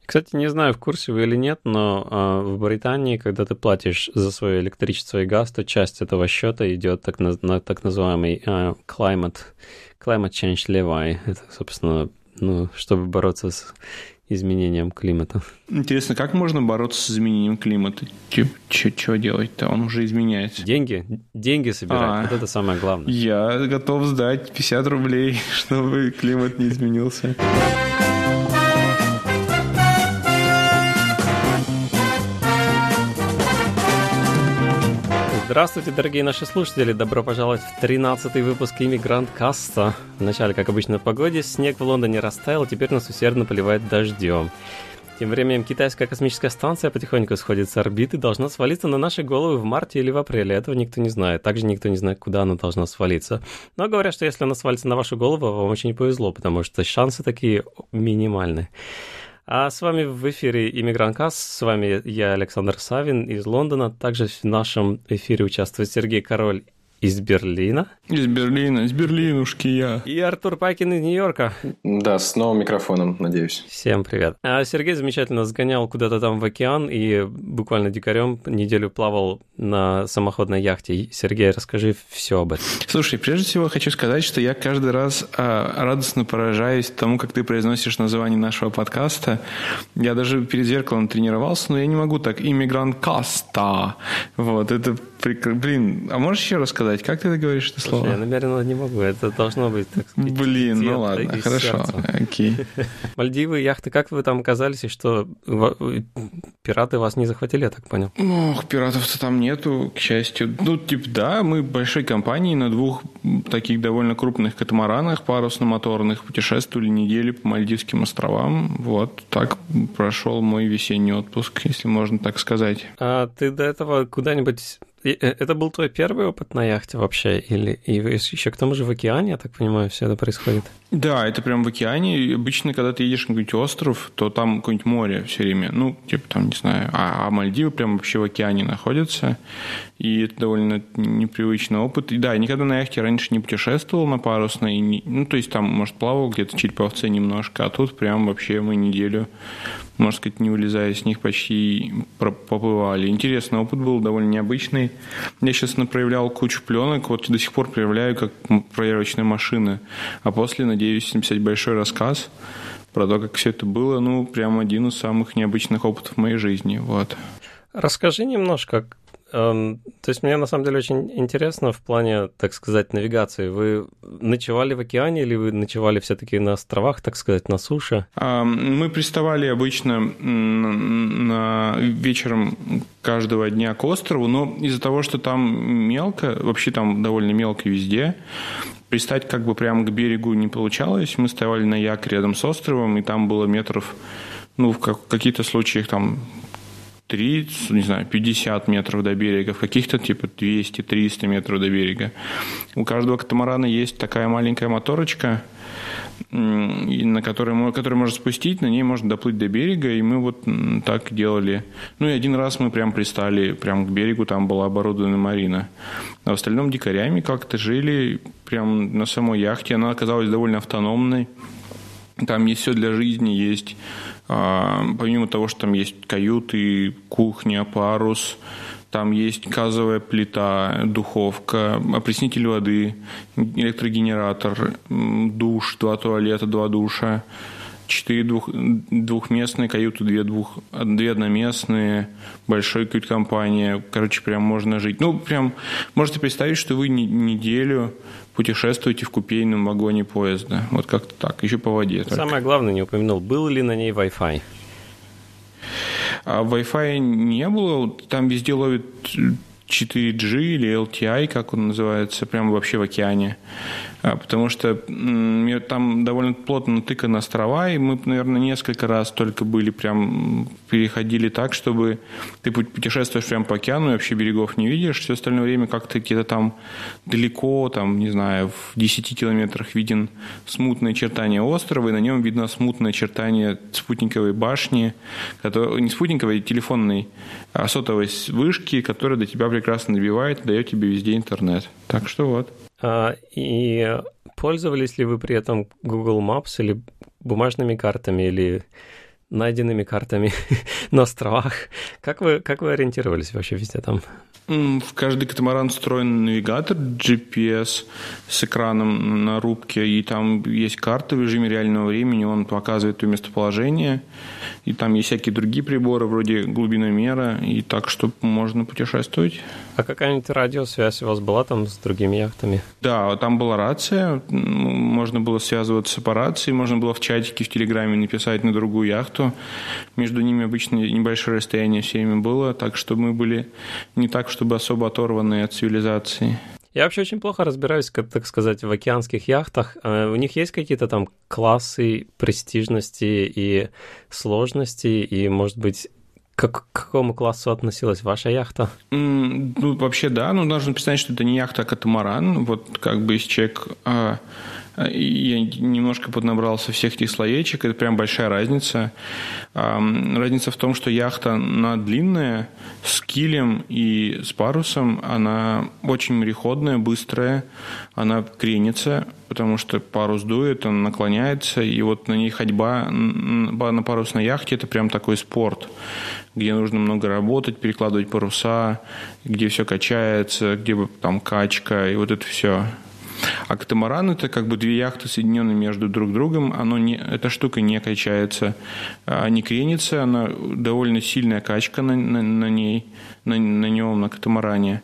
Кстати, не знаю, в курсе вы или нет, но в Британии, когда ты платишь за свое электричество и газ, то часть этого счета идет на так называемый climate change levy. Это, собственно, чтобы бороться с изменением климата. Интересно, как можно бороться с изменением климата? Что делать-то? Он уже изменяется. Деньги собирать. Вот это самое главное. Я готов сдать 50 рублей, чтобы климат не изменился. Здравствуйте, дорогие наши слушатели! Добро пожаловать в 13-й выпуск «Иммигрант Каста». Вначале, как обычно, в погоде. Снег в Лондоне растаял, теперь нас усердно поливает дождем. Тем временем китайская космическая станция потихоньку сходит с орбиты, должна свалиться на наши головы в марте или в апреле. Этого никто не знает. Также никто не знает, куда она должна свалиться. Но говорят, что если она свалится на вашу голову, вам очень повезло, потому что шансы такие минимальны. А с вами в эфире «Иммигрант Каст». С вами я, Александр Савин из Лондона. Также в нашем эфире участвует Сергей Король из Берлина. Из Берлинушки я. И Артур Пакин из Нью-Йорка. Да, с новым микрофоном, надеюсь. Всем привет. А Сергей замечательно сгонял куда-то там в океан и буквально дикарем неделю плавал на самоходной яхте. Сергей, расскажи все об этом. Слушай, прежде всего хочу сказать, что я каждый раз радостно поражаюсь тому, как ты произносишь название нашего подкаста. Я даже перед зеркалом тренировался, но я не могу так. «Иммигрант Каста». Вот, это блин, а можешь еще рассказать, как ты это говоришь, это слово? Я намеренно не могу, это должно быть, так сказать, блин, ну ладно, хорошо, окей. Мальдивы, яхты, как вы там оказались, и что пираты вас не захватили, я так понял? Ох, пиратов-то там нету, к счастью. Ну, типа, да, мы большой компанией на 2 таких довольно крупных катамаранах парусно-моторных путешествовали неделю по Мальдивским островам. Вот так прошел мой весенний отпуск, если можно так сказать. А ты до этого куда-нибудь... Это был твой первый опыт на яхте вообще? Или и еще к тому же в океане, я так понимаю, все это происходит? Да, это прям в океане. Обычно, когда ты едешь на какой-нибудь остров, то там какое-нибудь море все время. Ну, типа там, не знаю. А Мальдивы прям вообще в океане находятся. И это довольно непривычный опыт. И да, я никогда на яхте раньше не путешествовал на парусной. Ну, то есть там, может, плавал где-то чуть по овце немножко. А тут прям вообще мы неделю, можно сказать, не вылезая с них, почти поплывали. Интересный опыт был, довольно необычный. Я сейчас проявлял кучу пленок, вот до сих пор проявляю как проверочная машина. А после, надеюсь, написать большой рассказ про то, как все это было. Ну, прям один из самых необычных опытов в моей жизни. Вот. Расскажи немножко. То есть мне на самом деле очень интересно в плане, так сказать, навигации. Вы ночевали в океане или вы ночевали все-таки на островах, так сказать, на суше? Мы приставали обычно вечером каждого дня к острову, но из-за того, что там мелко, вообще там довольно мелко везде, пристать как бы прямо к берегу не получалось. Мы стояли на якоре рядом с островом, и там было метров, ну, в каких-то случаях там 30, не знаю, 50 метров до берега, в каких-то типа 200-300 метров до берега. У каждого катамарана есть такая маленькая моторочка, на которую можно спустить, на ней можно доплыть до берега, и мы вот так делали. Ну и один раз мы прям пристали прям к берегу, там была оборудована марина. А в остальном дикарями как-то жили прям на самой яхте. Она оказалась довольно автономной. Там есть все для жизни, есть помимо того, что там есть каюты, кухня, парус, там есть газовая плита, духовка, опреснитель воды, электрогенератор, душ, 2 туалета, 2 душа, 4 двухместные каюты, 2 одноместные, большая кают-компания. Короче, прям можно жить. Ну, прям можете представить, что вы неделю путешествуете в купейном вагоне поезда. Вот как-то так. Еще по воде. Самое главное, не упомянул, был ли на ней Wi-Fi? А Wi-Fi не было. Там везде ловит 4G или LTI, как он называется, прямо вообще в океане. Потому что там довольно плотно натыканы острова, и мы, наверное, несколько раз только прям переходили так, чтобы ты путешествуешь прямо по океану и вообще берегов не видишь. Все остальное время как-то где-то там далеко, там, не знаю, в 10 километрах виден смутное очертание острова, и на нем видно смутное очертание спутниковой башни, не спутниковой, а телефонной, сотовой вышки, которая до тебя прекрасно добивает и дает тебе везде интернет. Так что вот. И пользовались ли вы при этом Google Maps или бумажными картами, или найденными картами на островах. Как вы ориентировались вообще везде там? В каждый катамаран встроен навигатор GPS с экраном на рубке, и там есть карта в режиме реального времени, он показывает твое местоположение, и там есть всякие другие приборы, вроде глубиномера, и так, что можно путешествовать. А какая-нибудь радиосвязь у вас была там с другими яхтами? Да, там была рация, можно было связываться по рации, можно было в чатике, в Телеграме написать на другую яхту. Между ними обычно небольшое расстояние все время было, так что мы были не так, чтобы особо оторваны от цивилизации. Я вообще очень плохо разбираюсь, так сказать, в океанских яхтах. У них есть какие-то там классы престижности и сложности, и, может быть, к какому классу относилась ваша яхта? Ну, вообще, да. Ну, нужно представить, что это не яхта, а катамаран. Вот как бы если человек... Я немножко поднабрал со всех этих словечек. Это прям большая разница. Разница в том, что яхта, она длинная, с килем и с парусом. Она очень мореходная, быстрая. Она кренится, потому что парус дует, он наклоняется. И вот на ней ходьба на парусной яхте – это прям такой спорт, где нужно много работать, перекладывать паруса, где все качается, где там качка, и вот это все. А катамаран – это как бы две яхты, соединенные между друг другом. Эта штука не качается, не кренится. Она довольно сильная качка на нем, на катамаране.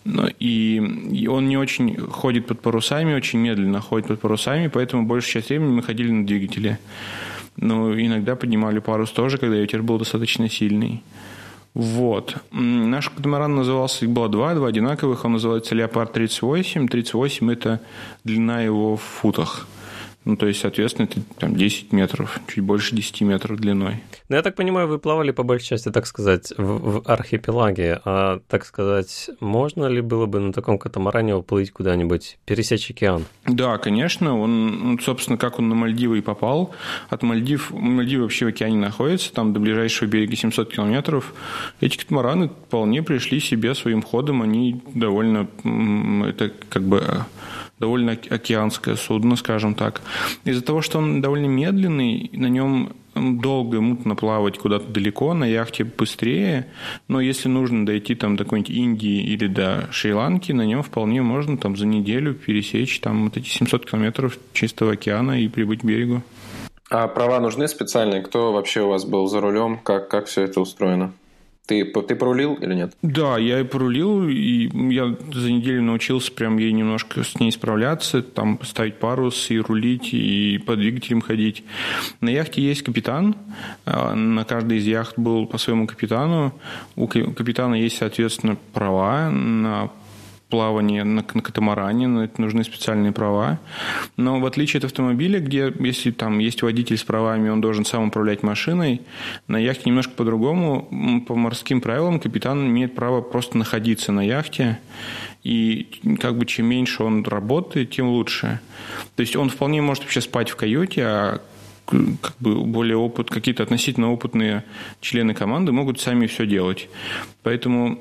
И он не очень ходит под парусами, очень медленно ходит под парусами, поэтому большую часть времени мы ходили на двигателе. Но иногда поднимали парус тоже, когда ветер был достаточно сильный. Вот. Наш катамаран назывался, их было два одинаковых. Он называется Леопард 38. 38 – это длина его в футах. Ну, то есть, соответственно, это там 10 метров, чуть больше 10 метров длиной. Ну, я так понимаю, вы плавали по большей части, так сказать, в архипелаге. А, так сказать, можно ли было бы на таком катамаране уплыть куда-нибудь, пересечь океан? Да, конечно. Он, собственно, как он на Мальдивы и попал. Мальдивы вообще в океане находятся, там до ближайшего берега 700 километров. Эти катамараны вполне пришли себе своим ходом. Они довольно, это как бы... довольно океанское судно, скажем так. Из-за того, что он довольно медленный, на нем долго мутно плавать куда-то далеко, на яхте быстрее, но если нужно дойти там до какой-нибудь Индии или до Шри-Ланки, на нем вполне можно там за неделю пересечь там вот эти 700 километров чистого океана и прибыть к берегу. А права нужны специальные? Кто вообще у вас был за рулем? Как все это устроено? Ты порулил или нет? Да, я и порулил, и я за неделю научился прям ей немножко с ней справляться, там ставить парус и рулить, и по двигателям ходить. На яхте есть капитан, на каждой из яхт был по своему капитану. У капитана есть, соответственно, права на плавание на катамаране, но это нужны специальные права. Но в отличие от автомобиля, где если там есть водитель с правами, он должен сам управлять машиной, на яхте немножко по-другому. По морским правилам капитан имеет право просто находиться на яхте, и как бы чем меньше он работает, тем лучше. То есть он вполне может вообще спать в каюте, а как бы какие-то относительно опытные члены команды могут сами все делать. Поэтому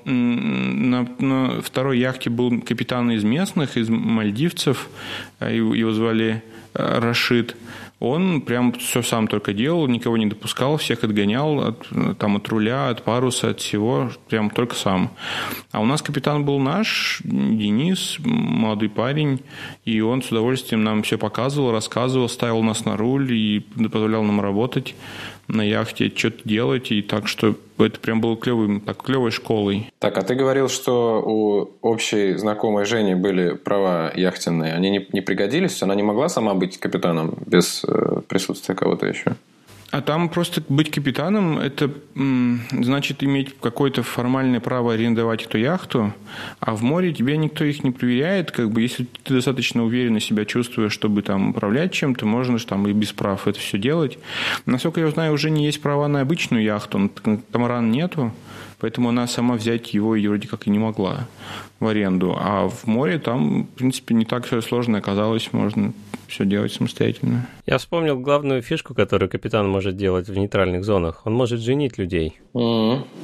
на второй яхте был капитан из местных, из мальдивцев, его звали Рашид. Он прям все сам только делал, никого не допускал, всех отгонял от руля, от паруса, от всего, прям только сам. А у нас капитан был наш, Денис, молодой парень, и он с удовольствием нам все показывал, рассказывал, ставил нас на руль и позволял нам работать на яхте, что-то делать, и так что это прям было клевой школой. Так, а ты говорил, что у общей знакомой Жени были права яхтенные. Они не пригодились? Она не могла сама быть капитаном без присутствия кого-то еще? А там просто быть капитаном – это значит иметь какое-то формальное право арендовать эту яхту, а в море тебе никто их не проверяет. Как бы, если ты достаточно уверенно себя чувствуешь, чтобы там управлять чем-то, можно же там и без прав это все делать. Насколько я знаю, уже не есть права на обычную яхту, на катамаран нету, поэтому она сама взять его и вроде как и не могла в аренду. А в море там, в принципе, не так все сложно оказалось, можно все делать самостоятельно. Я вспомнил главную фишку, которую капитан может делать в нейтральных зонах. Он может женить людей.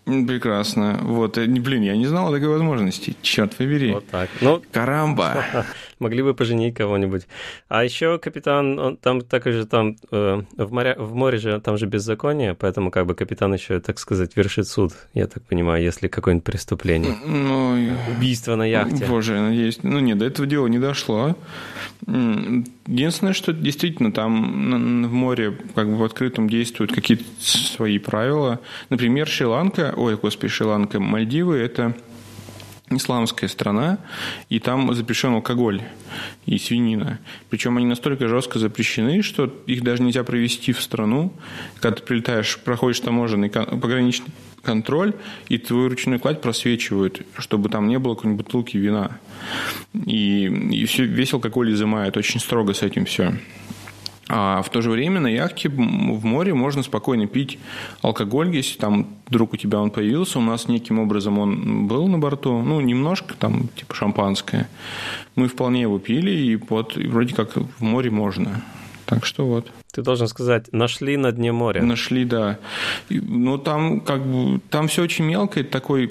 Прекрасно. Вот, блин, я не знал о такой возможности. Черт побери. Вот так. Ну, карамба. Могли бы поженить кого-нибудь. А еще капитан, он там такой же там в море же там же беззаконие, поэтому как бы капитан еще, так сказать, вершит суд, я так понимаю, если какое-нибудь преступление. Убийство на яхте. Боже, надеюсь. Ну нет, до этого дела не дошло. Единственное, что действительно там в море как бы в открытом действуют какие-то свои правила. Например, Шри-Ланка, Мальдивы – это исламская страна, и там запрещен алкоголь и свинина. Причем они настолько жестко запрещены, что их даже нельзя провести в страну. Когда ты прилетаешь, проходишь таможенный пограничный контроль, и твою ручную кладь просвечивают, чтобы там не было какой-нибудь бутылки вина. И весь алкоголь изымают. Очень строго с этим все. А в то же время на яхте в море можно спокойно пить алкоголь, если там вдруг у тебя он появился. У нас неким образом он был на борту, ну, немножко, там, типа шампанское. Мы вполне его пили, и вот и вроде как в море можно. Так что вот. Ты должен сказать, нашли на дне моря. Нашли, да. Но там как бы там все очень мелко. Это такой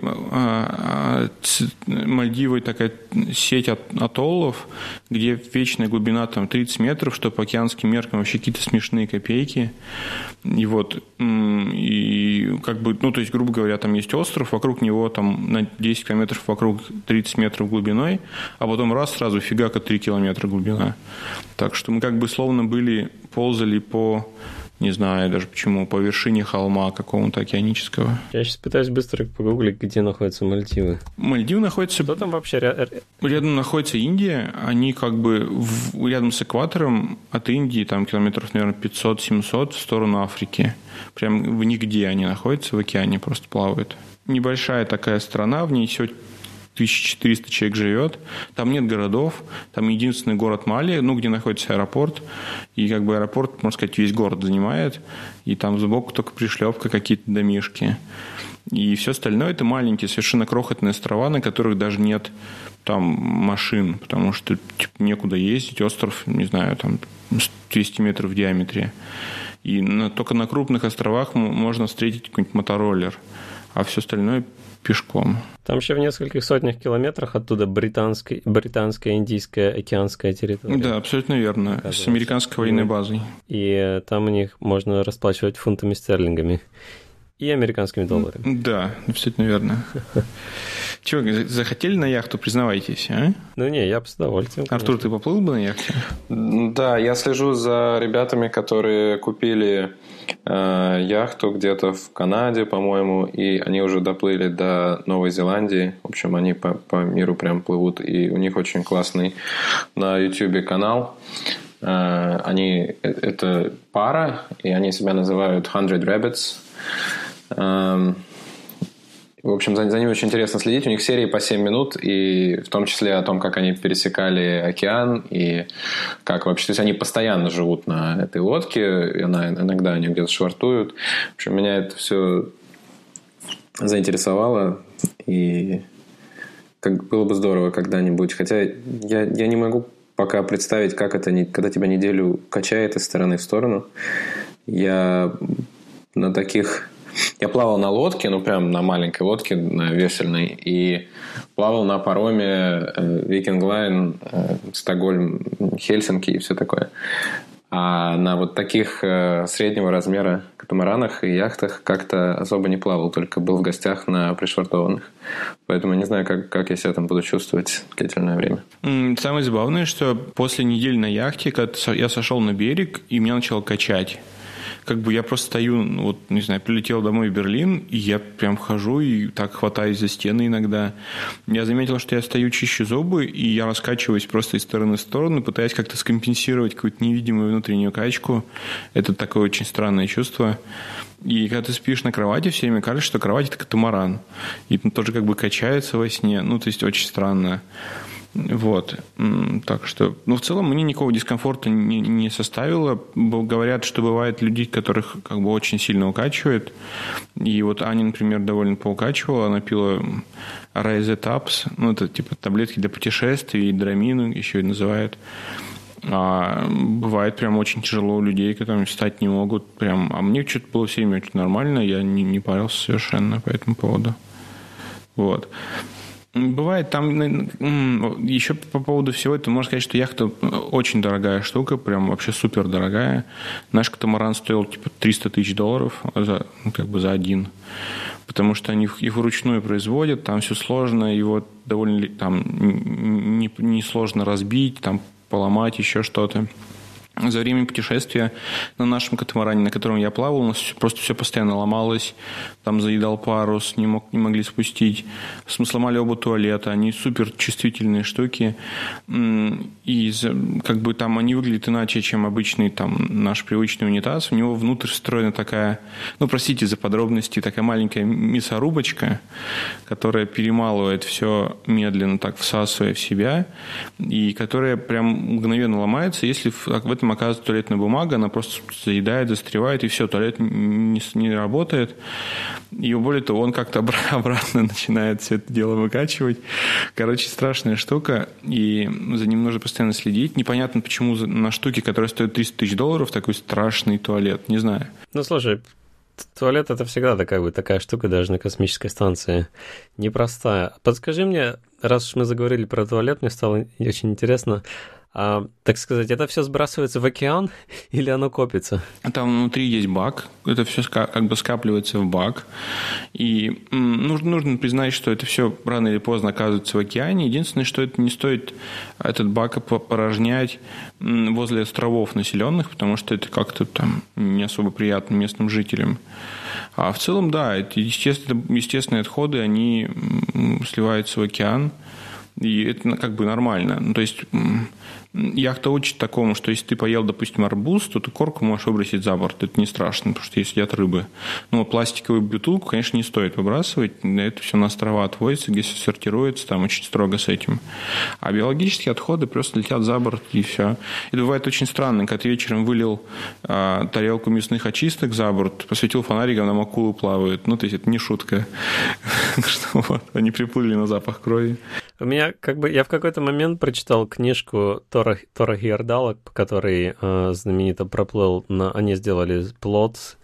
Мальдивы такая сеть атоллов, где вечная глубина там 30 метров, что по океанским меркам вообще какие-то смешные копейки. И вот, и как бы, ну, то есть, грубо говоря, там есть остров, вокруг него там на 10 километров вокруг 30 метров глубиной, а потом сразу фигака 3 километра глубина. Так что мы как бы словно ползали по, не знаю даже почему, по вершине холма какого-то океанического. Я сейчас пытаюсь быстро погуглить, где находятся Мальдивы. Мальдивы находятся... Что там вообще? Рядом находится Индия, они как бы рядом с экватором от Индии, там километров, наверное, 500-700 в сторону Африки. Прям нигде они находятся, в океане просто плавают. Небольшая такая страна, в ней всего 1400 человек живет, там нет городов, там единственный город Мали, ну, где находится аэропорт, и как бы аэропорт, можно сказать, весь город занимает, и там сбоку только пришлепка, какие-то домишки. И все остальное – это маленькие, совершенно крохотные острова, на которых даже нет там машин, потому что типа, некуда ездить, остров, не знаю, там 200 метров в диаметре. И только на крупных островах можно встретить какой-нибудь мотороллер, а все остальное – пешком. Там еще в нескольких сотнях километрах оттуда британская, индийская, океанская территория. Да, абсолютно верно. С американской военной базой. И там у них можно расплачивать фунтами стерлингами и американскими долларами. Да, абсолютно верно. Чего, захотели на яхту, признавайтесь, а? Ну не, я бы с удовольствием. Артур, ты поплыл бы на яхте? Да, я слежу за ребятами, которые купили яхту где-то в Канаде, по-моему, и они уже доплыли до Новой Зеландии. В общем, они по миру прям плывут, и у них очень классный на YouTube канал. Это пара, и они себя называют 100 Rabbits. В общем, за ними очень интересно следить. У них серии по 7 минут, и в том числе о том, как они пересекали океан, и как вообще... То есть они постоянно живут на этой лодке, и иногда они где-то швартуют. В общем, меня это все заинтересовало, и было бы здорово когда-нибудь. Хотя я не могу пока представить, как это, когда тебя неделю качает из стороны в сторону. Я плавал на лодке, ну прям на маленькой лодке, на весельной, и плавал на пароме Viking Line, Стокгольм, Хельсинки и все такое. А на вот таких среднего размера катамаранах и яхтах как-то особо не плавал, только был в гостях на пришвартованных. Поэтому не знаю, как я себя там буду чувствовать длительное время. Самое забавное, что после недели на яхте, когда я сошел на берег, и меня начало качать. Как бы я просто стою, вот, не знаю, прилетел домой в Берлин, и я прям хожу и так хватаюсь за стены иногда. Я заметил, что я стою, чищу зубы, и я раскачиваюсь просто из стороны в сторону, пытаясь как-то скомпенсировать какую-то невидимую внутреннюю качку. Это такое очень странное чувство. И когда ты спишь на кровати, все время кажется, что кровать – это катамаран. И он тоже как бы качается во сне. Ну, то есть, очень странно. Вот, так что, ну, в целом мне никакого дискомфорта не составило. Говорят, что бывает людей, которых как бы очень сильно укачивает. И вот Аня, например, довольно поукачивала. Она пила Rise It Ups, ну, это типа таблетки для путешествий, драмину еще и называют. Бывает прям очень тяжело у людей, которые встать не могут. Прям. А мне что-то было все время очень нормально, я не парился совершенно по этому поводу. Вот. Бывает там еще по поводу всего этого, можно сказать, что яхта очень дорогая штука, прям вообще супер дорогая. Наш катамаран стоил типа $300 тысяч за один. Потому что они их вручную производят, там все сложно, его довольно там не сложно разбить, там поломать, еще что-то. За время путешествия на нашем катамаране, на котором я плавал, у нас просто все постоянно ломалось. Там заедал парус, не могли спустить. Сломали оба туалета. Они супер чувствительные штуки. И как бы там они выглядят иначе, чем обычный там наш привычный унитаз. У него внутрь встроена такая, простите за подробности, такая маленькая мясорубочка, которая перемалывает все медленно, так всасывая в себя, и которая прям мгновенно ломается, если в этом оказывается туалетная бумага, она просто заедает, застревает, и все, туалет не работает. И более того, он как-то обратно начинает все это дело выкачивать. Короче, страшная штука, и за ним нужно постоянно следить. Непонятно, почему на штуке, которая стоит $300 тысяч, такой страшный туалет. Не знаю. Слушай, туалет — это всегда такая штука, даже на космической станции. Непростая. Подскажи мне, раз уж мы заговорили про туалет, мне стало очень интересно, так сказать, это все сбрасывается в океан или оно копится? Там внутри есть бак, это все как бы скапливается в бак. И нужно признать, что это все рано или поздно оказывается в океане. Единственное, что это не стоит этот бак порожнять возле островов населенных, потому что это как-то там не особо приятно местным жителям. А в целом, да, это естественные отходы, они сливаются в океан. И это как бы нормально. То есть яхта учит такому, что если ты поел, допустим, арбуз, то ты корку можешь выбросить за борт. Это не страшно, потому что едят рыбы. Но пластиковую бутылку, конечно, не стоит выбрасывать. Это все на острова отводится, где все сортируется, там очень строго с этим. А биологические отходы просто летят за борт, и все. Это бывает очень странно, когда ты вечером вылил тарелку мясных очисток за борт, посветил фонариком, там акулы плавают. То есть это не шутка. Они приплыли на запах крови. У меня я в какой-то момент прочитал книжку Тора Хейердала, который знаменито проплыл они сделали плот,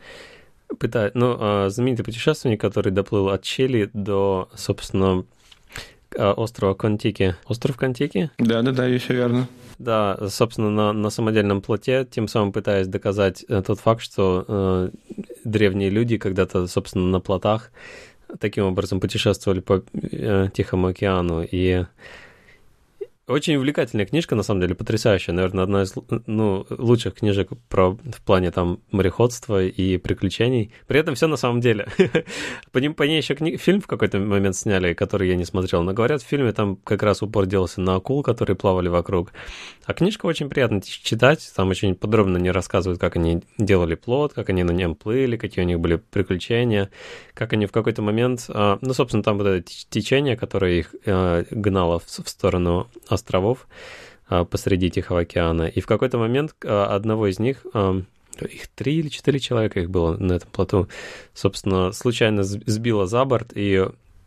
знаменитый путешественник, который доплыл от Чили до, собственно, острова Контики. Остров Контики? Да, все верно. Да, собственно, на самодельном плоте, тем самым пытаясь доказать тот факт, что древние люди когда-то, собственно, на плотах таким образом путешествовали по Тихому океану. И очень увлекательная книжка, на самом деле, потрясающая. Наверное, одна из лучших книжек в плане там мореходства и приключений. При этом все на самом деле. По ней еще фильм в какой-то момент сняли, который я не смотрел. Но говорят, в фильме там как раз упор делался на акул, которые плавали вокруг. А книжка очень приятно читать. Там очень подробно они рассказывают, как они делали плот, как они на нем плыли, какие у них были приключения, как они в какой-то момент... собственно, там вот это течение, которое их гнало в сторону островов посреди Тихого океана. И в какой-то момент одного из них, их 3 или 4 человека их было на этом плоту, собственно, случайно сбило за борт, и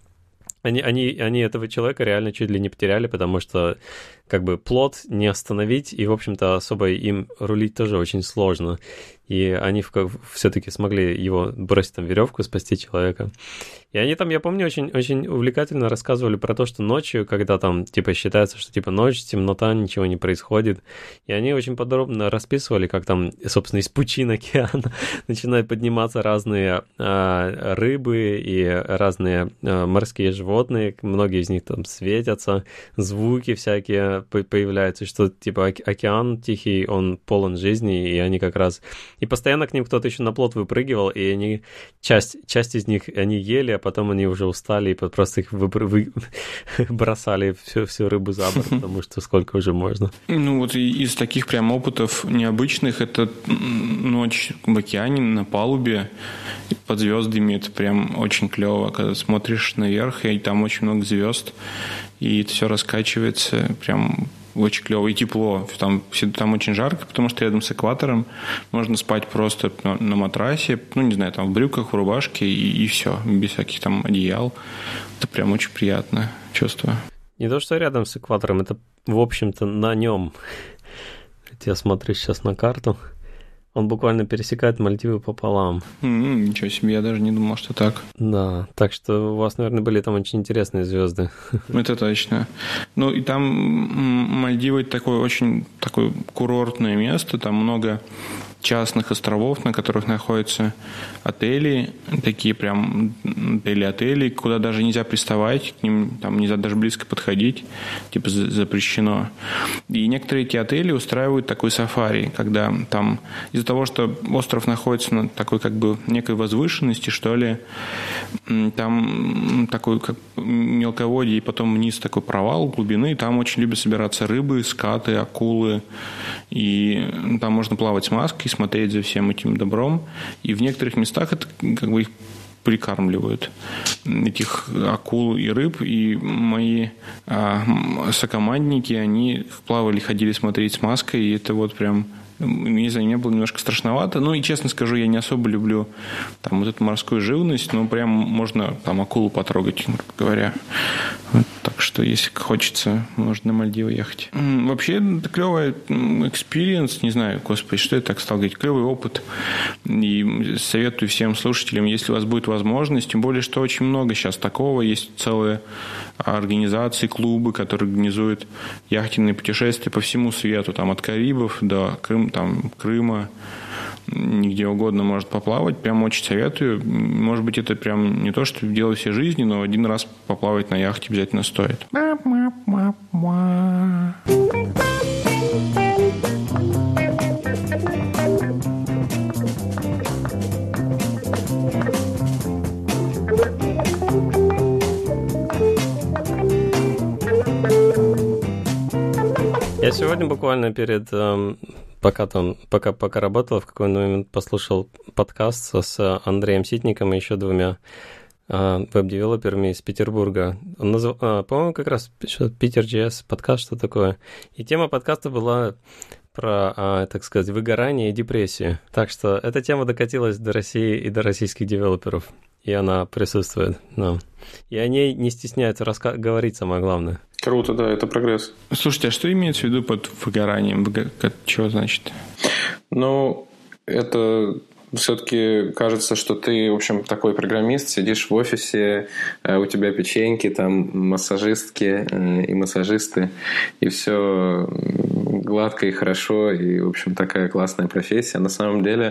они этого человека реально чуть ли не потеряли, потому что как бы плот не остановить, и, в общем-то, особо им рулить тоже очень сложно. И они все-таки смогли его бросить там веревку, спасти человека. И они там, я помню, очень, очень увлекательно рассказывали про то, что ночью, когда там, считается, что, ночь, темнота, ничего не происходит. И они очень подробно расписывали, как там, собственно, из пучин океана начинают подниматься разные рыбы и разные морские животные. Многие из них там светятся, звуки всякие появляются, что, океан тихий, он полон жизни, и они как раз... И постоянно к ним кто-то еще на плот выпрыгивал, и они часть из них они ели, а потом они уже устали, и просто их бросали всю рыбу за борт, потому что сколько уже можно. Из таких прям опытов необычных, это ночь в океане на палубе под звездами, это прям очень клево, когда смотришь наверх, и там очень много звезд, и это все раскачивается, прям очень клево и тепло. Там очень жарко, потому что рядом с экватором можно спать просто на матрасе, в брюках, в рубашке и все, без всяких там одеял. Это прям очень приятное чувство. Не то, что рядом с экватором, это, в общем-то, на нем. Вот я смотрю сейчас на карту. Он буквально пересекает Мальдивы пополам. Ничего себе, я даже не думал, что так. Да, так что у вас, наверное, были там очень интересные звезды. Это точно. Ну, и там Мальдивы такое очень такое курортное место, там много частных островов, на которых находятся отели, такие прям отели, куда даже нельзя приставать, к ним там нельзя даже близко подходить, типа запрещено. И некоторые эти отели устраивают такой сафари, когда там из-за того, что остров находится на такой как бы некой возвышенности, что ли, там такой как мелководье и потом вниз такой провал глубины, и там очень любят собираться рыбы, скаты, акулы, и там можно плавать с маской, смотреть за всем этим добром. И в некоторых местах это как бы их прикармливают, этих акул и рыб. И мои сокомандники, они плавали, ходили смотреть с маской, и это вот прям, не знаю, мне было немножко страшновато. Ну и, честно скажу, я не особо люблю там вот эту морскую живность, но прям можно там акулу потрогать, грубо говоря. Вот, так что, если хочется, можно на Мальдивы ехать. Вообще, это клевый экспириенс, не знаю, господи, что я так стал говорить, клевый опыт. И советую всем слушателям, если у вас будет возможность, тем более, что очень много сейчас такого, есть целые организации, клубы, которые организуют яхтенные путешествия по всему свету, там от Карибов до Крыма, нигде угодно может поплавать. Прям очень советую. Может быть, это прям не то, что делать всей жизни, но один раз поплавать на яхте обязательно стоит. Я сегодня буквально пока работал, в какой-то момент послушал подкаст с Андреем Ситником и еще двумя веб-девелоперами из Петербурга. Он по-моему, как раз Питер.js подкаст, что такое. И тема подкаста была про, так сказать, выгорание и депрессию. Так что эта тема докатилась до России и до российских девелоперов. И она присутствует. Да. И о ней не стесняются говорить, самое главное. Круто, да, это прогресс. Слушайте, а что имеется в виду под выгоранием? Чего значит? Ну, это все-таки кажется, что ты, в общем, такой программист, сидишь в офисе, у тебя печеньки, там массажистки и массажисты, и все гладко и хорошо, и, в общем, такая классная профессия. На самом деле,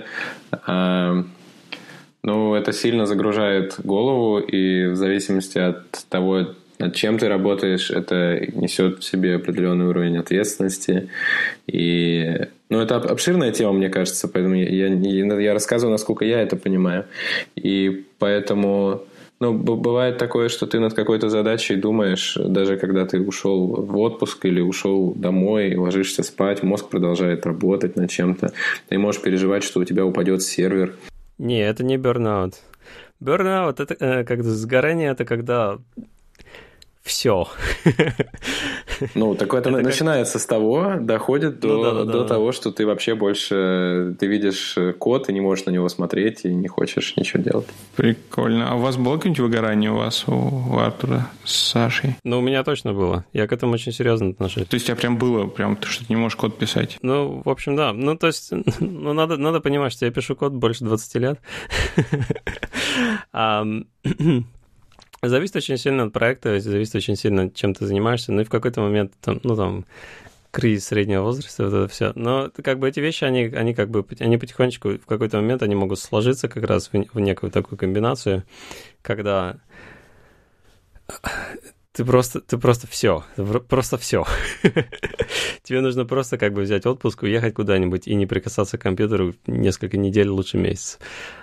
это сильно загружает голову, и в зависимости от того, над чем ты работаешь, это несет в себе определенный уровень ответственности. И, это обширная тема, мне кажется, поэтому я рассказываю, насколько я это понимаю. И поэтому, бывает такое, что ты над какой-то задачей думаешь, даже когда ты ушел в отпуск или ушел домой, ложишься спать, мозг продолжает работать над чем-то. Ты можешь переживать, что у тебя упадет сервер. Не, это не бернаут. Бернаут — это когда сгорание, это когда все. Так это начинается с того, доходит до того, что ты вообще больше, ты видишь код и не можешь на него смотреть и не хочешь ничего делать. Прикольно. А у вас было какое-нибудь выгорание у Артура с Сашей? У меня точно было. Я к этому очень серьезно отношусь. То есть у тебя прям было, что ты не можешь код писать? В общем, да. То есть, надо понимать, что я пишу код больше 20 лет. Зависит очень сильно от проекта, зависит очень сильно, чем ты занимаешься. И в какой-то момент, кризис среднего возраста, вот это все. Но эти вещи, они потихонечку, в какой-то момент они могут сложиться как раз в некую такую комбинацию, когда ты просто все. Тебе нужно просто взять отпуск, уехать куда-нибудь и не прикасаться к компьютеру несколько недель, лучше месяц.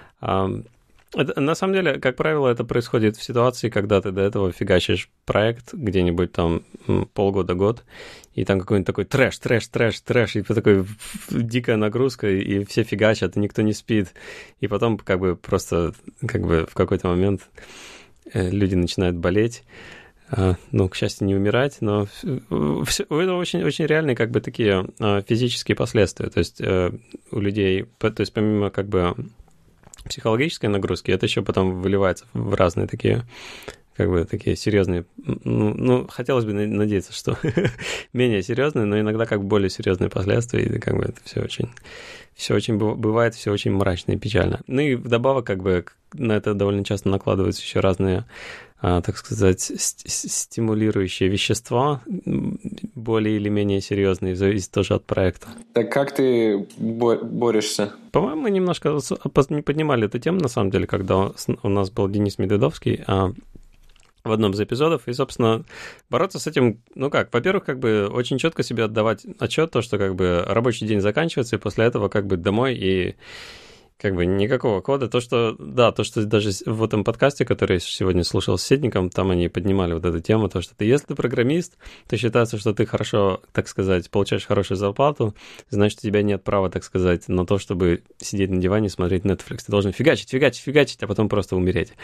На самом деле, как правило, это происходит в ситуации, когда ты до этого фигачишь проект где-нибудь там полгода-год, и там какой-нибудь такой трэш, и такой дикая нагрузка, и все фигачат, и никто не спит. И потом просто в какой-то момент люди начинают болеть. К счастью, не умирать, но это очень, очень реальные такие физические последствия. То есть у людей, то есть помимо психологической нагрузки, это еще потом выливается в разные такие как бы такие серьезные, ну хотелось бы надеяться, что менее серьезные, но иногда как бы более серьезные последствия, и как бы это все очень бывает, все очень мрачно и печально. Ну и вдобавок как бы на это довольно часто накладываются еще разные, так сказать, стимулирующие вещества, более или менее серьезные, зависит тоже от проекта. Так как ты борешься? По-моему, мы немножко не поднимали эту тему, на самом деле, когда у нас был Денис Медведовский в одном из эпизодов, и, собственно, бороться с этим, ну как, во-первых, как бы очень четко себе отдавать отчет, то, что как бы рабочий день заканчивается, и после этого как бы домой, и как бы никакого кода. То, что даже в этом подкасте, который я сегодня слушал с Сидником, там они поднимали вот эту тему, то, что если ты программист, то считается, что ты хорошо, так сказать, получаешь хорошую зарплату, значит, у тебя нет права, так сказать, на то, чтобы сидеть на диване и смотреть Netflix. Ты должен фигачить, а потом просто умереть.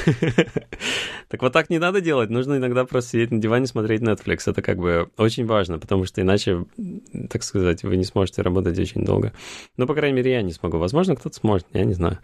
Так вот так не надо делать. Нужно иногда просто сидеть на диване и смотреть Netflix. Это как бы очень важно, потому что иначе, так сказать, вы не сможете работать очень долго. Ну, по крайней мере, я не смогу. Возможно, кто-то сможет. Я не знаю.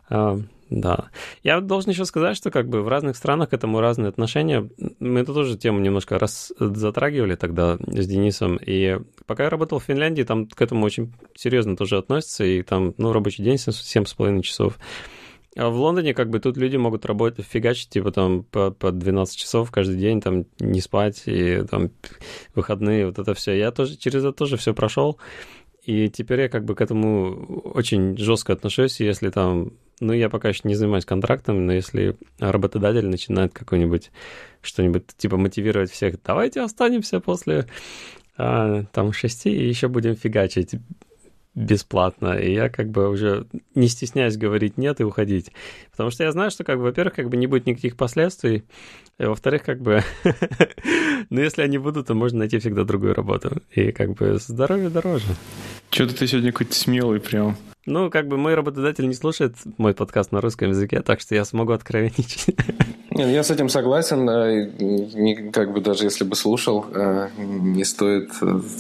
Да. Я должен еще сказать, что как бы в разных странах к этому разные отношения. Мы эту тоже тему немножко затрагивали тогда с Денисом. И пока я работал в Финляндии, там к этому очень серьезно тоже относятся. И там, ну, рабочий день 7,5 часов. А в Лондоне как бы тут люди могут работать, фигачить, типа там по 12 часов каждый день, там не спать, и там выходные, вот это все. Я тоже через это тоже все прошел. И теперь я как бы к этому очень жестко отношусь, если там, ну, я пока еще не занимаюсь контрактом, но если работодатель начинает какой-нибудь, что-нибудь типа мотивировать всех, давайте останемся после там 6 и еще будем фигачить бесплатно, и я как бы уже не стесняюсь говорить нет и уходить, потому что я знаю, что как бы, во-первых, как бы не будет никаких последствий, и во-вторых, как бы, ну, если они будут, то можно найти всегда другую работу, и как бы здоровье дороже. Что-то ты сегодня какой-то смелый прям. Ну, как бы мой работодатель не слушает мой подкаст на русском языке, так что я смогу откровенничать. Нет, я с этим согласен. Как бы даже если бы слушал, не стоит.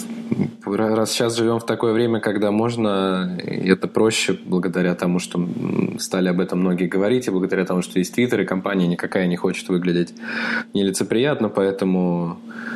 Раз сейчас живем в такое время, когда можно, и это проще, благодаря тому, что стали об этом многие говорить, и благодаря тому, что есть Твиттер, и компания никакая не хочет выглядеть нелицеприятно, поэтому...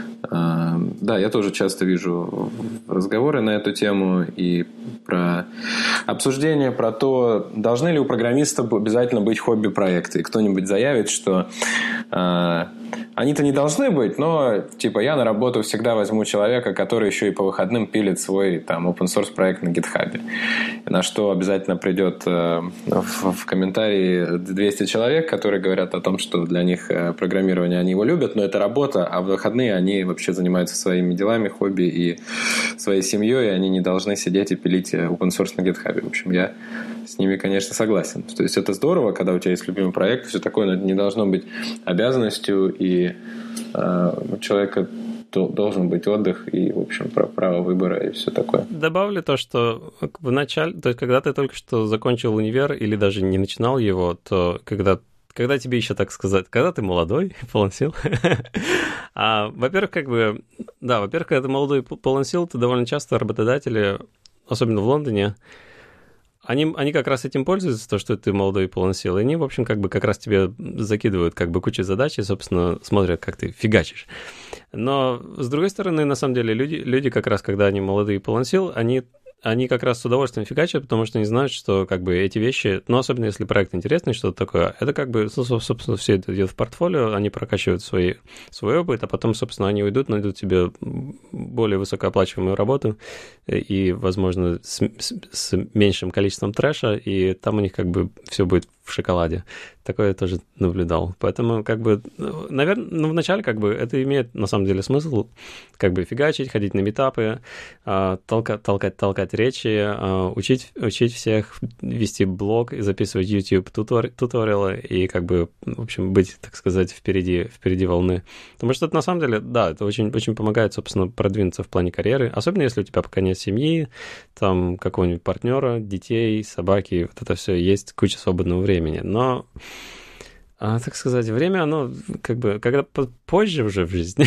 Да, я тоже часто вижу разговоры на эту тему и про обсуждение про то, должны ли у программиста обязательно быть хобби-проекты. И кто-нибудь заявит, что они-то не должны быть, но типа я на работу всегда возьму человека, который еще и по выходным пилит свой там open-source проект на GitHub. На что обязательно придет в комментарии 200 человек, которые говорят о том, что для них программирование они его любят, но это работа, а в выходные они вообще занимаются своими делами, хобби и своей семьей, и они не должны сидеть и пилить open-source на GitHub. В общем, я с ними, конечно, согласен. То есть это здорово, когда у тебя есть любимый проект, все такое, но это не должно быть обязанностью, и у человека должен быть отдых и, в общем, право выбора и все такое. Добавлю то, что в начале, то есть когда ты только что закончил универ или даже не начинал его, то когда тебе еще, так сказать, когда ты молодой, полон сил, во-первых, как бы, да, во-первых, когда ты молодой и полон сил, то довольно часто работодатели, особенно в Лондоне, они как раз этим пользуются, то, что ты молодой и полон сил, и они, в общем, как раз тебе закидывают кучу задач и, собственно, смотрят, как ты фигачишь. Но, с другой стороны, на самом деле, люди как раз, когда они молодые и полон сил, они как раз с удовольствием фигачат, потому что они знают, что как бы эти вещи, ну, особенно если проект интересный, что-то такое, это как бы, собственно, все это идет в портфолио, они прокачивают свой опыт, а потом, собственно, они уйдут, найдут себе более высокооплачиваемую работу и, возможно, с меньшим количеством трэша, и там у них как бы все будет в шоколаде. Такое я тоже наблюдал. Поэтому, как бы, наверное, вначале, как бы, это имеет, на самом деле, смысл, как бы, фигачить, ходить на митапы, толкать речи, учить всех, вести блог, записывать YouTube туториалы и, как бы, в общем, быть, так сказать, впереди волны. Потому что это, на самом деле, да, это очень, очень помогает, собственно, продвинуться в плане карьеры, особенно если у тебя пока нет семьи, там, какого-нибудь партнера, детей, собаки, вот это все, есть куча свободного времени. Но, так сказать, время, оно как бы, когда позже уже в жизни,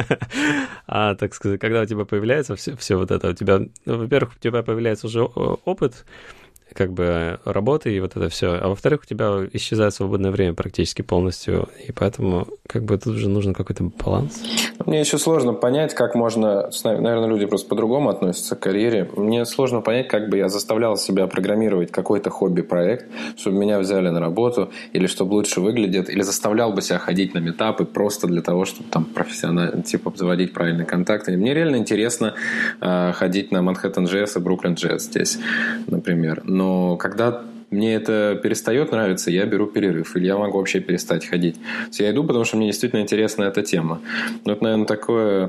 так сказать, когда у тебя появляется все вот это, у тебя, во-первых, у тебя появляется уже опыт, как бы работы и вот это все, а во-вторых, у тебя исчезает свободное время практически полностью, и поэтому как бы тут уже нужен какой-то баланс. Мне еще сложно понять, как можно... Наверное, люди просто по-другому относятся к карьере. Мне сложно понять, как бы я заставлял себя программировать какой-то хобби-проект, чтобы меня взяли на работу, или чтобы лучше выглядит, или заставлял бы себя ходить на митапы просто для того, чтобы там профессионально, типа, заводить правильные контакты. Мне реально интересно ходить на Manhattan.js и Brooklyn.js здесь, например. Но когда мне это перестает нравиться, я беру перерыв. Или я могу вообще перестать ходить. Я иду, потому что мне действительно интересна эта тема. Вот, наверное, такое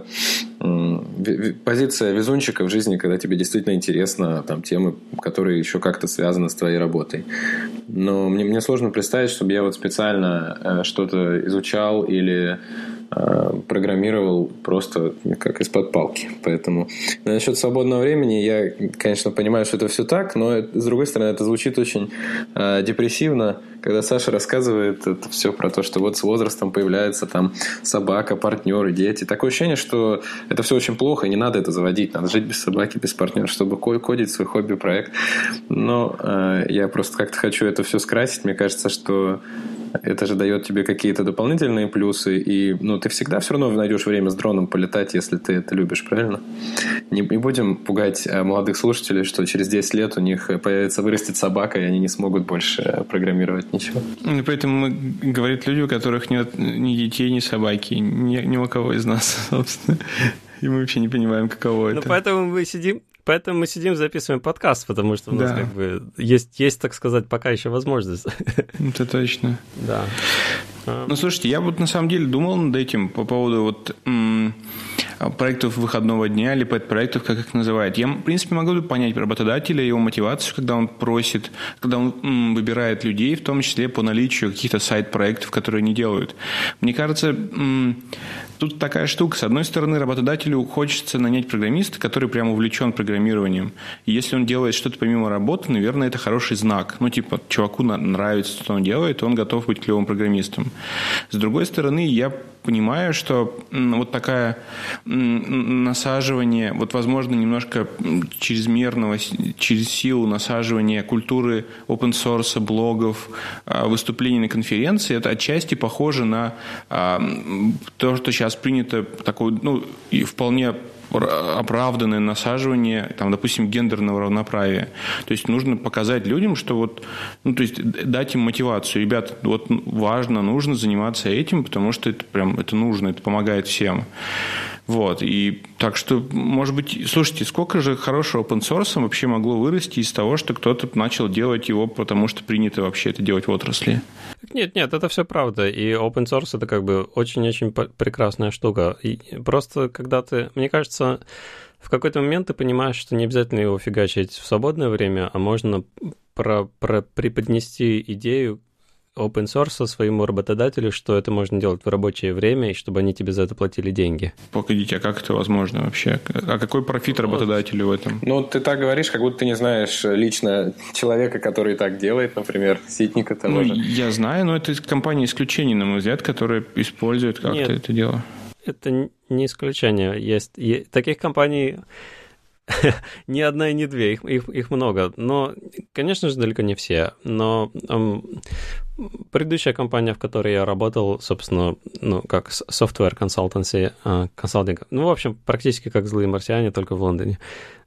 позиция везунчика в жизни, когда тебе действительно интересно там, темы, которые еще как-то связаны с твоей работой. Но мне сложно представить, чтобы я вот специально что-то изучал или программировал просто как из-под палки. Поэтому насчет свободного времени я, конечно, понимаю, что это все так, но с другой стороны, это звучит очень депрессивно, когда Саша рассказывает это все про то, что вот с возрастом появляется там собака, партнеры, дети. Такое ощущение, что это все очень плохо, и не надо это заводить. Надо жить без собаки, без партнера, чтобы кодить свой хобби-проект. Но я просто как-то хочу это все скрасить. Мне кажется, что это же дает тебе какие-то дополнительные плюсы, и ты всегда все равно найдешь время с дроном полетать, если ты это любишь, правильно? Не будем пугать молодых слушателей, что через 10 лет у них вырастет собака, и они не смогут больше программировать ничего. Поэтому говорят люди, у которых нет ни детей, ни собаки, ни у кого из нас, собственно. И мы вообще не понимаем, каково это. Поэтому мы сидим, записываем подкаст, потому что у нас как бы есть, так сказать, пока еще возможность. Это точно. Да. Слушайте, я вот на самом деле думал над этим по поводу вот проектов выходного дня или пэт-проектов, как их называют. Я, в принципе, могу понять работодателя, его мотивацию, когда он просит, когда он выбирает людей, в том числе по наличию каких-то сайт-проектов, которые они делают. Мне кажется, тут такая штука. С одной стороны, работодателю хочется нанять программиста, который прямо увлечен программированием. И если он делает что-то помимо работы, наверное, это хороший знак. Чуваку нравится, что он делает, и он готов быть клевым программистом. С другой стороны, я понимаю, что вот такое насаживание, вот, возможно, немножко чрезмерного, через силу насаживания культуры open-source, блогов, выступлений на конференции, это отчасти похоже на то, что сейчас принято, такое, и вполне оправданное насаживание, там, допустим, гендерного равноправия. То есть нужно показать людям, что то есть дать им мотивацию. Ребят, важно, нужно заниматься этим, потому что это нужно, это помогает всем. И так что, может быть, слушайте, сколько же хорошего open-source вообще могло вырасти из того, что кто-то начал делать его, потому что принято вообще это делать в отрасли? Нет, это все правда. И open source это как бы очень-очень прекрасная штука. И просто когда мне кажется, в какой-то момент ты понимаешь, что не обязательно его фигачить в свободное время, а можно преподнести идею open source своему работодателю, что это можно делать в рабочее время, и чтобы они тебе за это платили деньги. Погодите, а как это возможно вообще? А какой профит работодателю в этом? Ты так говоришь, как будто ты не знаешь лично человека, который так делает, например, Ситника того же. Я знаю, но это компания исключений, на мой взгляд, которые используют как-то это дело. Это не исключение. Есть таких компаний ни одна и не две, их много. Но, конечно же, далеко не все. Но предыдущая компания, в которой я работал, собственно, как software consultancy, консалтинг, в общем, практически как «Злые марсиане», только в Лондоне.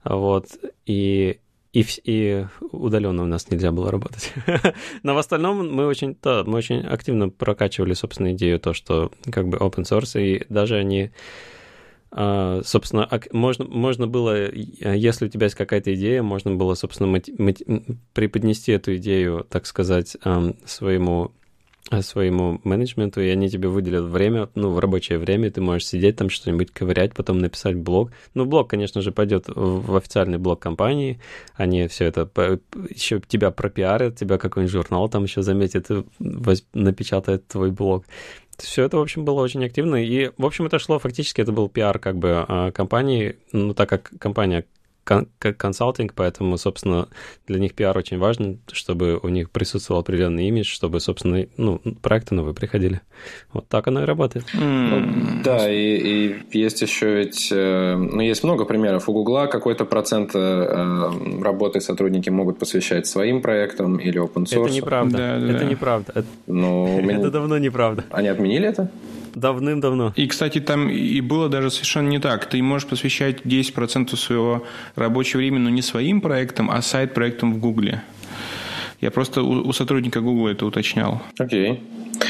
И удаленно у нас нельзя было работать. Но в остальном мы очень активно прокачивали, собственно, идею, то, что как бы open source, и даже они... Собственно, можно было, если у тебя есть какая-то идея, можно было, собственно, преподнести эту идею, так сказать, своему менеджменту, и они тебе выделят время, в рабочее время, ты можешь сидеть там, что-нибудь ковырять, потом написать блог. Блог, конечно же, пойдет в официальный блог компании, они все это еще тебя пропиарят, тебя какой-нибудь журнал там еще заметит, напечатает твой блог. Все это, в общем, было очень активно, и, в общем, это шло фактически, это был пиар как бы компании, так как компания, консалтинг, поэтому, собственно, для них пиар очень важен, чтобы у них присутствовал определенный имидж, чтобы, собственно, проекты новые приходили. Вот так оно и работает. Да, и есть еще ведь... есть много примеров. У Гугла какой-то процент работы сотрудники могут посвящать своим проектам или open source. Это неправда. Это неправда. Это давно неправда. Они отменили это? Давным-давно. И, кстати, там и было даже совершенно не так. Ты можешь посвящать 10% своего рабочего времени, но не своим проектам, а сайт-проектам в Гугле. Я просто у сотрудника Гугла это уточнял. Окей.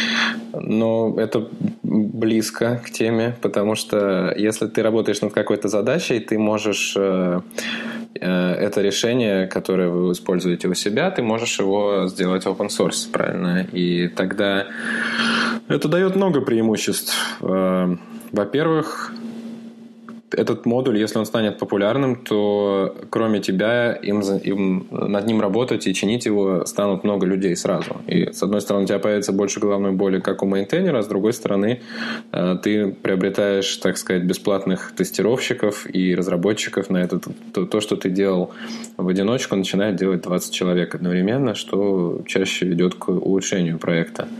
Но это близко к теме, потому что если ты работаешь над какой-то задачей, ты можешь это решение, которое вы используете у себя, ты можешь его сделать open source, правильно? И тогда это дает много преимуществ. Во-первых, этот модуль, если он станет популярным, то кроме тебя над ним работать и чинить его станут много людей сразу. И с одной стороны, у тебя появится больше головной боли, как у мейнтейнера, а с другой стороны, ты приобретаешь, так сказать, бесплатных тестировщиков и разработчиков на это. То, что ты делал в одиночку, начинает делать 20 человек одновременно, что чаще ведет к улучшению проекта.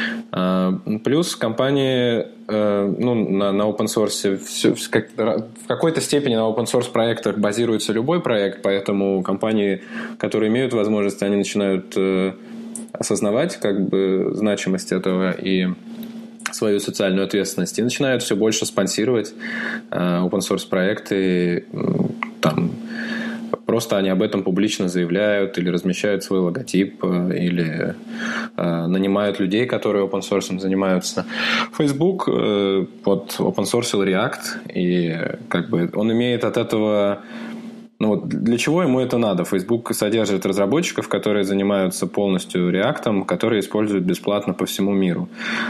Плюс компании на open source в какой-то степени на open source проектах базируется любой проект, поэтому компании, которые имеют возможность, они начинают осознавать как бы значимость этого и свою социальную ответственность и начинают все больше спонсировать open source проекты. Там просто они об этом публично заявляют или размещают свой логотип, или нанимают людей, которые open source занимаются. Facebook open source'ил React, и как бы он имеет от этого... для чего ему это надо? Facebook содержит разработчиков, которые занимаются полностью React, которые используют бесплатно по всему миру.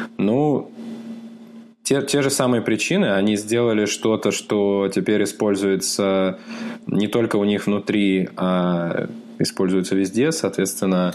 Те же самые причины, они сделали что-то, что теперь используется не только у них внутри, а используется везде. Соответственно,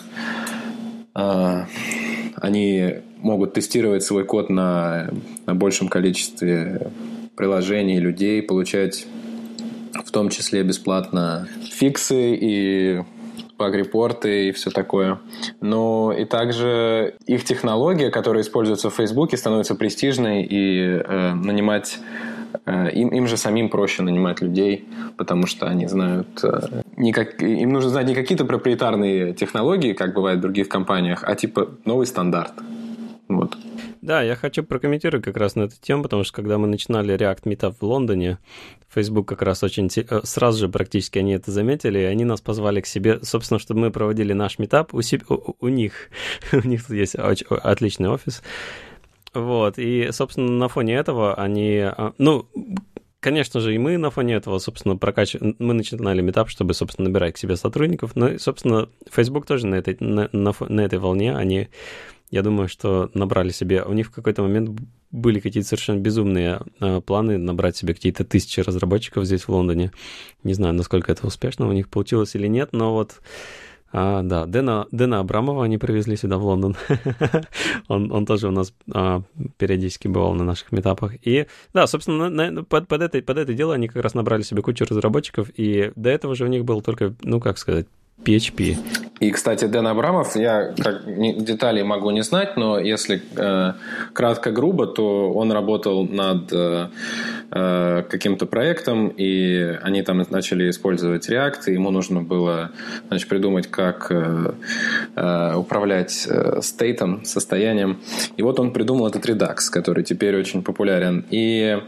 они могут тестировать свой код на большем количестве приложений, людей, получать в том числе бесплатно фиксы и баг-репорты и все такое. Но и также их технология, которая используется в Фейсбуке, становится престижной, и нанимать им же самим проще нанимать людей, потому что они знают... им нужно знать не какие-то проприетарные технологии, как бывает в других компаниях, а типа новый стандарт. Вот. Да, я хочу прокомментировать как раз на эту тему, потому что когда мы начинали React Meetup в Лондоне, Facebook как раз очень... Сразу же практически они это заметили, и они нас позвали к себе, собственно, чтобы мы проводили наш митап у них. У них тут есть отличный офис. Вот, и, собственно, на фоне этого они... Конечно же, и мы на фоне этого, собственно, мы начинали митап, чтобы, собственно, набирать к себе сотрудников. Ну и, собственно, Facebook тоже на этой волне. Они, я думаю, что набрали себе... У них в какой-то момент были какие-то совершенно безумные планы набрать себе какие-то 1000 разработчиков здесь, в Лондоне. Не знаю, насколько это успешно у них получилось или нет, но вот... Да, Дэна Абрамова они привезли сюда, в Лондон. он тоже у нас периодически бывал на наших митапах. И да, собственно, под это дело они как раз набрали себе кучу разработчиков, и до этого же у них был только, PHP. И, кстати, Дэн Абрамов, я деталей могу не знать, но если кратко, грубо, то он работал над каким-то проектом, и они там начали использовать React, и ему нужно было, придумать, как управлять стейтом, состоянием. И вот он придумал этот Redux, который теперь очень популярен. И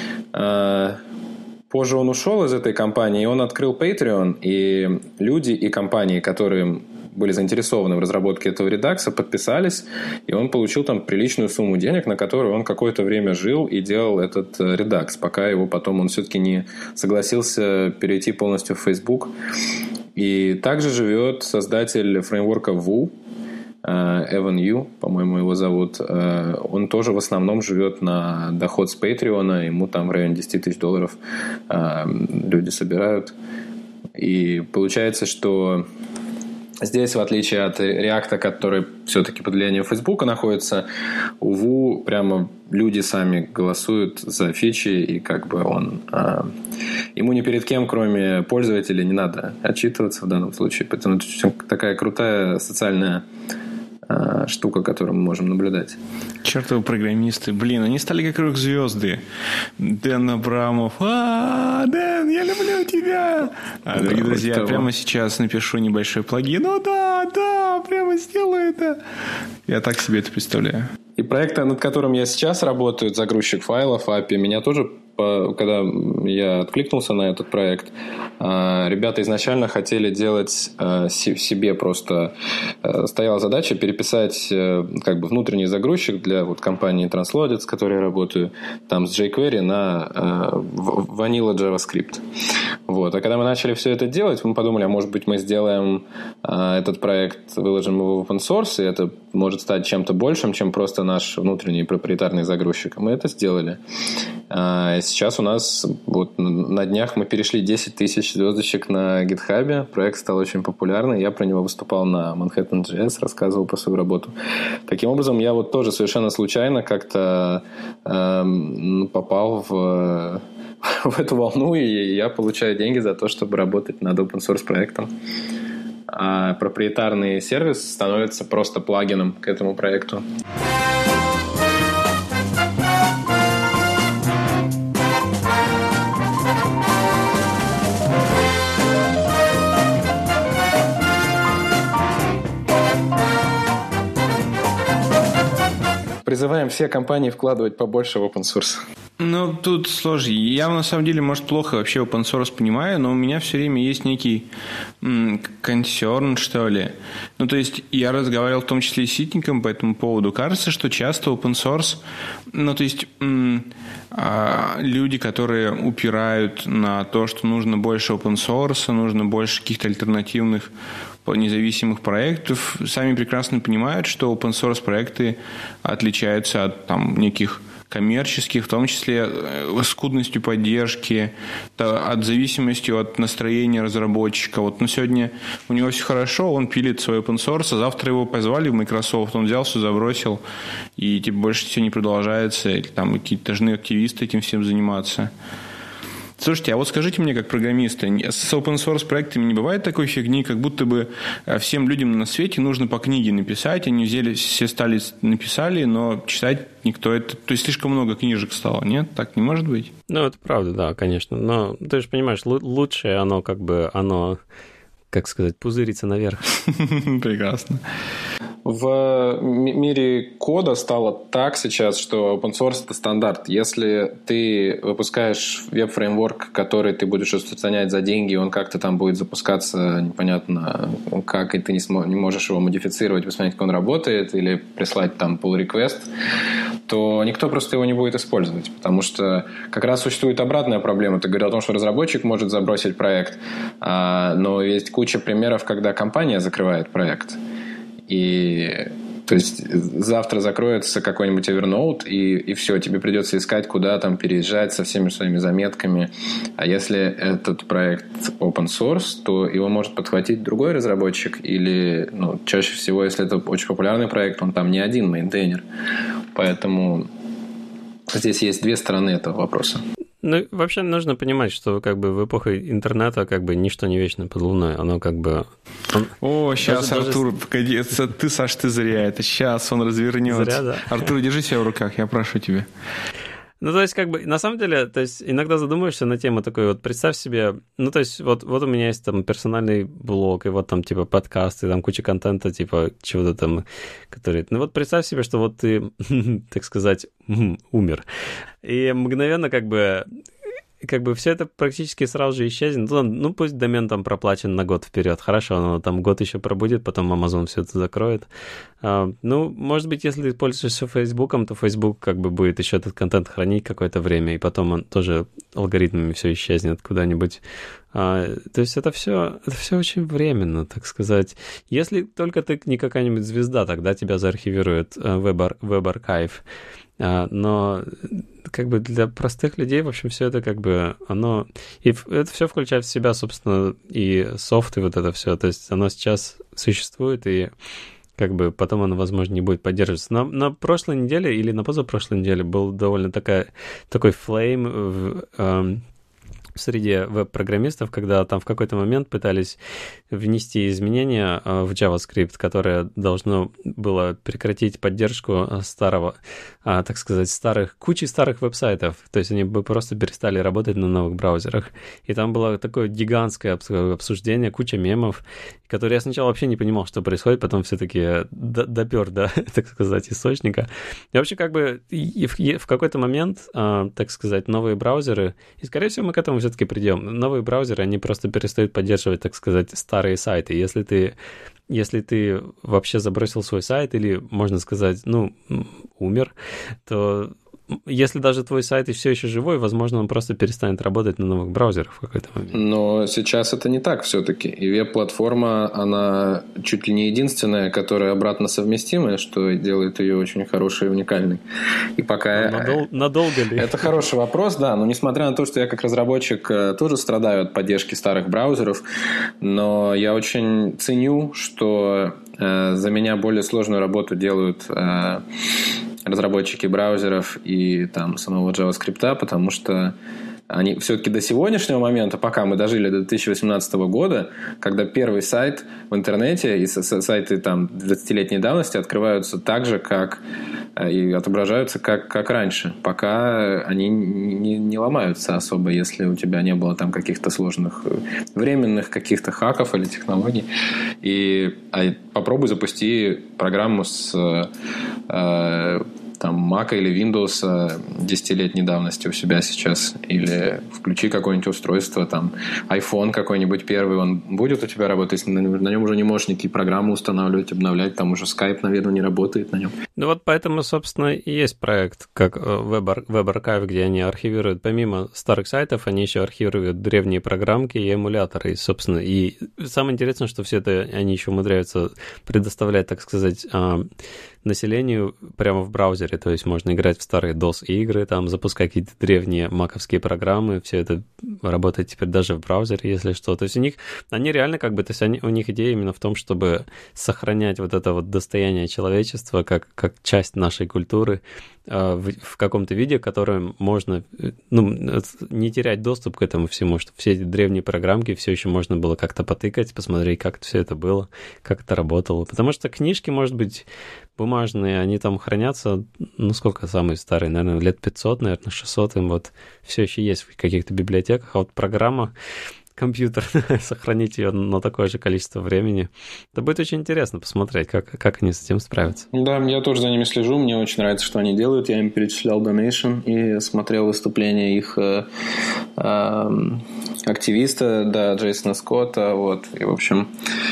позже он ушел из этой компании, и он открыл Patreon, и люди и компании, которые были заинтересованы в разработке этого редакса, подписались, и он получил там приличную сумму денег, на которую он какое-то время жил и делал этот редакс, пока его потом он все-таки не согласился перейти полностью в Facebook. И также живет создатель фреймворка Vue, Эван Ю, по-моему, его зовут. Он тоже в основном живет на доход с Patreon, ему там в районе $10 000 люди собирают. И получается, что Здесь, в отличие от React, который все-таки под влиянием Facebook находится, у Vue прямо люди сами голосуют за фичи, и как бы ему ни перед кем, кроме пользователя, не надо отчитываться в данном случае. Поэтому это такая крутая социальная штука, которую мы можем наблюдать. Чертовы программисты. Блин, они стали как рок-звезды. Дэн Абрамов. Дэн, я люблю тебя. Дорогие друзья, прямо сейчас напишу небольшой плагин. Да, прямо сделаю это. Я так себе это представляю. И проект, над которым я сейчас работаю, загрузчик файлов, API, меня тоже, когда я откликнулся на этот проект, ребята изначально хотели делать себе просто... Стояла задача переписать как бы внутренний загрузчик для вот компании Transloaded, с которой я работаю, там с jQuery на Vanilla JavaScript. Вот. А когда мы начали все это делать, мы подумали, а может быть мы сделаем этот проект, выложим его в open source, и это может стать чем-то большим, чем просто наш внутренний проприетарный загрузчик. Мы это сделали. Сейчас у нас вот на днях мы перешли 10 тысяч звездочек на GitHub. Проект стал очень популярный. Я про него выступал на Manhattan.js, рассказывал про свою работу. Таким образом, я вот тоже совершенно случайно как-то попал в эту волну, и я получаю деньги за то, чтобы работать над open source проектом. А проприетарный сервис становится просто плагином к этому проекту. Призываем все компании вкладывать побольше в open source. Ну, тут сложно. Я, на самом деле, может, плохо вообще open source понимаю, но у меня все время есть некий консерн, что ли. Ну, то есть, я разговаривал в том числе и с ситником по этому поводу. Кажется, что часто open source, ну, то есть, люди, которые упирают на то, что нужно больше open source, нужно больше каких-то альтернативных независимых проектов, сами прекрасно понимают, что open source проекты отличаются от там неких коммерческих, в том числе скудностью поддержки, от зависимости от настроения разработчика. Вот сегодня у него все хорошо, он пилит свой open source, а завтра его позвали в Microsoft, он взял все, забросил, и больше все не продолжается, или там какие-то должны активисты этим всем заниматься. Слушайте, а вот скажите мне, как программисты, с open source проектами не бывает такой фигни, как будто бы всем людям на свете нужно по книге написать, они взяли, все написали, но читать никто это... То есть слишком много книжек стало, нет? Так не может быть? Ну, это правда, да, конечно. Но ты же понимаешь, лучшее оно как сказать, пузырится наверх. Прекрасно. В мире кода стало так сейчас, что open source – это стандарт. Если ты выпускаешь веб-фреймворк, который ты будешь распространять за деньги, он как-то там будет запускаться непонятно как, и ты не можешь его модифицировать, посмотреть, как он работает, или прислать там pull request, то никто просто его не будет использовать. Потому что как раз существует обратная проблема. Ты говорил о том, что разработчик может забросить проект, но есть куча примеров, когда компания закрывает проект. И то есть завтра закроется какой-нибудь Evernote, и все, тебе придется искать, куда там переезжать со всеми своими заметками. А если этот проект open source, то его может подхватить другой разработчик, или чаще всего, если это очень популярный проект, он там не один мейнтейнер. Поэтому здесь есть две стороны этого вопроса. Ну, вообще нужно понимать, что как бы в эпоху интернета как бы ничто не вечно под луной, оно как бы... сейчас Артур, погоди, ты, Саш, ты зря это, сейчас он развернется. Зря, да. Артур, держи себя в руках, я прошу тебя. Ну, то есть, как бы, на самом деле, то есть, иногда задумаешься на тему такой, вот, представь себе, ну, то есть, вот у меня есть там персональный блог, и вот там, типа, подкасты, там куча контента, типа, чего-то там, который... Ну, вот представь себе, что вот ты, так сказать, умер. И мгновенно, как бы все это практически сразу же исчезнет. Ну, пусть домен там проплачен на год вперед. Хорошо, но там год еще пробудет, потом Amazon все это закроет. Ну, может быть, если ты пользуешься Фейсбуком, то Facebook как бы будет еще этот контент хранить какое-то время, и потом он тоже алгоритмами все исчезнет куда-нибудь. То есть это все очень временно, так сказать. Если только ты не какая-нибудь звезда, тогда тебя заархивирует веб-архив. Но как бы для простых людей, в общем, все это как бы оно... И это все включает в себя, собственно, и софт, и вот это все. То есть оно сейчас существует, и как бы потом оно, возможно, не будет поддерживаться. На прошлой неделе или на позапрошлой неделе был довольно такой флейм среди веб-программистов, когда там в какой-то момент пытались внести изменения в JavaScript, которое должно было прекратить поддержку так сказать, кучи старых веб-сайтов. То есть они бы просто перестали работать на новых браузерах. И там было такое гигантское обсуждение, куча мемов, которые я сначала вообще не понимал, что происходит, потом все-таки допер до, так сказать, источника. И вообще как бы в какой-то момент, так сказать, новые браузеры, и скорее всего мы к этому все-таки придем, новые браузеры, они просто перестают поддерживать, так сказать, старые сайты. Если ты вообще забросил свой сайт или, можно сказать, умер, то если даже твой сайт и все еще живой, возможно, он просто перестанет работать на новых браузерах в какой-то момент. Но сейчас это не так все-таки. И веб-платформа, она чуть ли не единственная, которая обратно совместимая, что делает ее очень хорошей и уникальной. И пока... Надолго ли? Это хороший вопрос, да. Но несмотря на то, что я как разработчик тоже страдаю от поддержки старых браузеров, но я очень ценю, что за меня более сложную работу делают разработчики браузеров и там самого JavaScript, потому что они все-таки до сегодняшнего момента, пока мы дожили до 2018 года, когда первый сайт в интернете и сайты там 20-летней давности открываются так же, как и отображаются как раньше, пока они не ломаются особо, если у тебя не было там каких-то сложных временных каких-то хаков или технологий. Попробуй запусти программу с там Mac или Windows 10-летней давности у себя сейчас, или включи какое-нибудь устройство, там iPhone какой-нибудь первый, он будет у тебя работать, если на нем уже не можешь никакие программы устанавливать, обновлять, там уже Skype, наверное, не работает на нем. Ну вот поэтому, собственно, и есть проект, как WebArchive, где они архивируют, помимо старых сайтов, они еще архивируют древние программки и эмуляторы, и, собственно, и самое интересное, что все это они еще умудряются предоставлять, так сказать, населению прямо в браузере, то есть можно играть в старые DOS-игры, там запускать какие-то древние маковские программы, все это работает теперь даже в браузере, если что. То есть они реально как бы, то есть у них идея именно в том, чтобы сохранять вот это вот достояние человечества как часть нашей культуры в каком-то виде, которым можно не терять доступ к этому всему, чтобы все эти древние программки все еще можно было как-то потыкать, посмотреть, как все это было, как это работало. Потому что книжки, может быть, бумажные, они там хранятся, сколько самые старые, наверное, лет 500, наверное, 600, им вот все еще есть в каких-то библиотеках, а вот программа компьютер, сохранить ее на такое же количество времени. Это будет очень интересно посмотреть, как они с этим справятся. Да, я тоже за ними слежу, мне очень нравится, что они делают. Я им перечислял Donation и смотрел выступления их активиста, да, Джейсона Скотта, вот, и, в общем...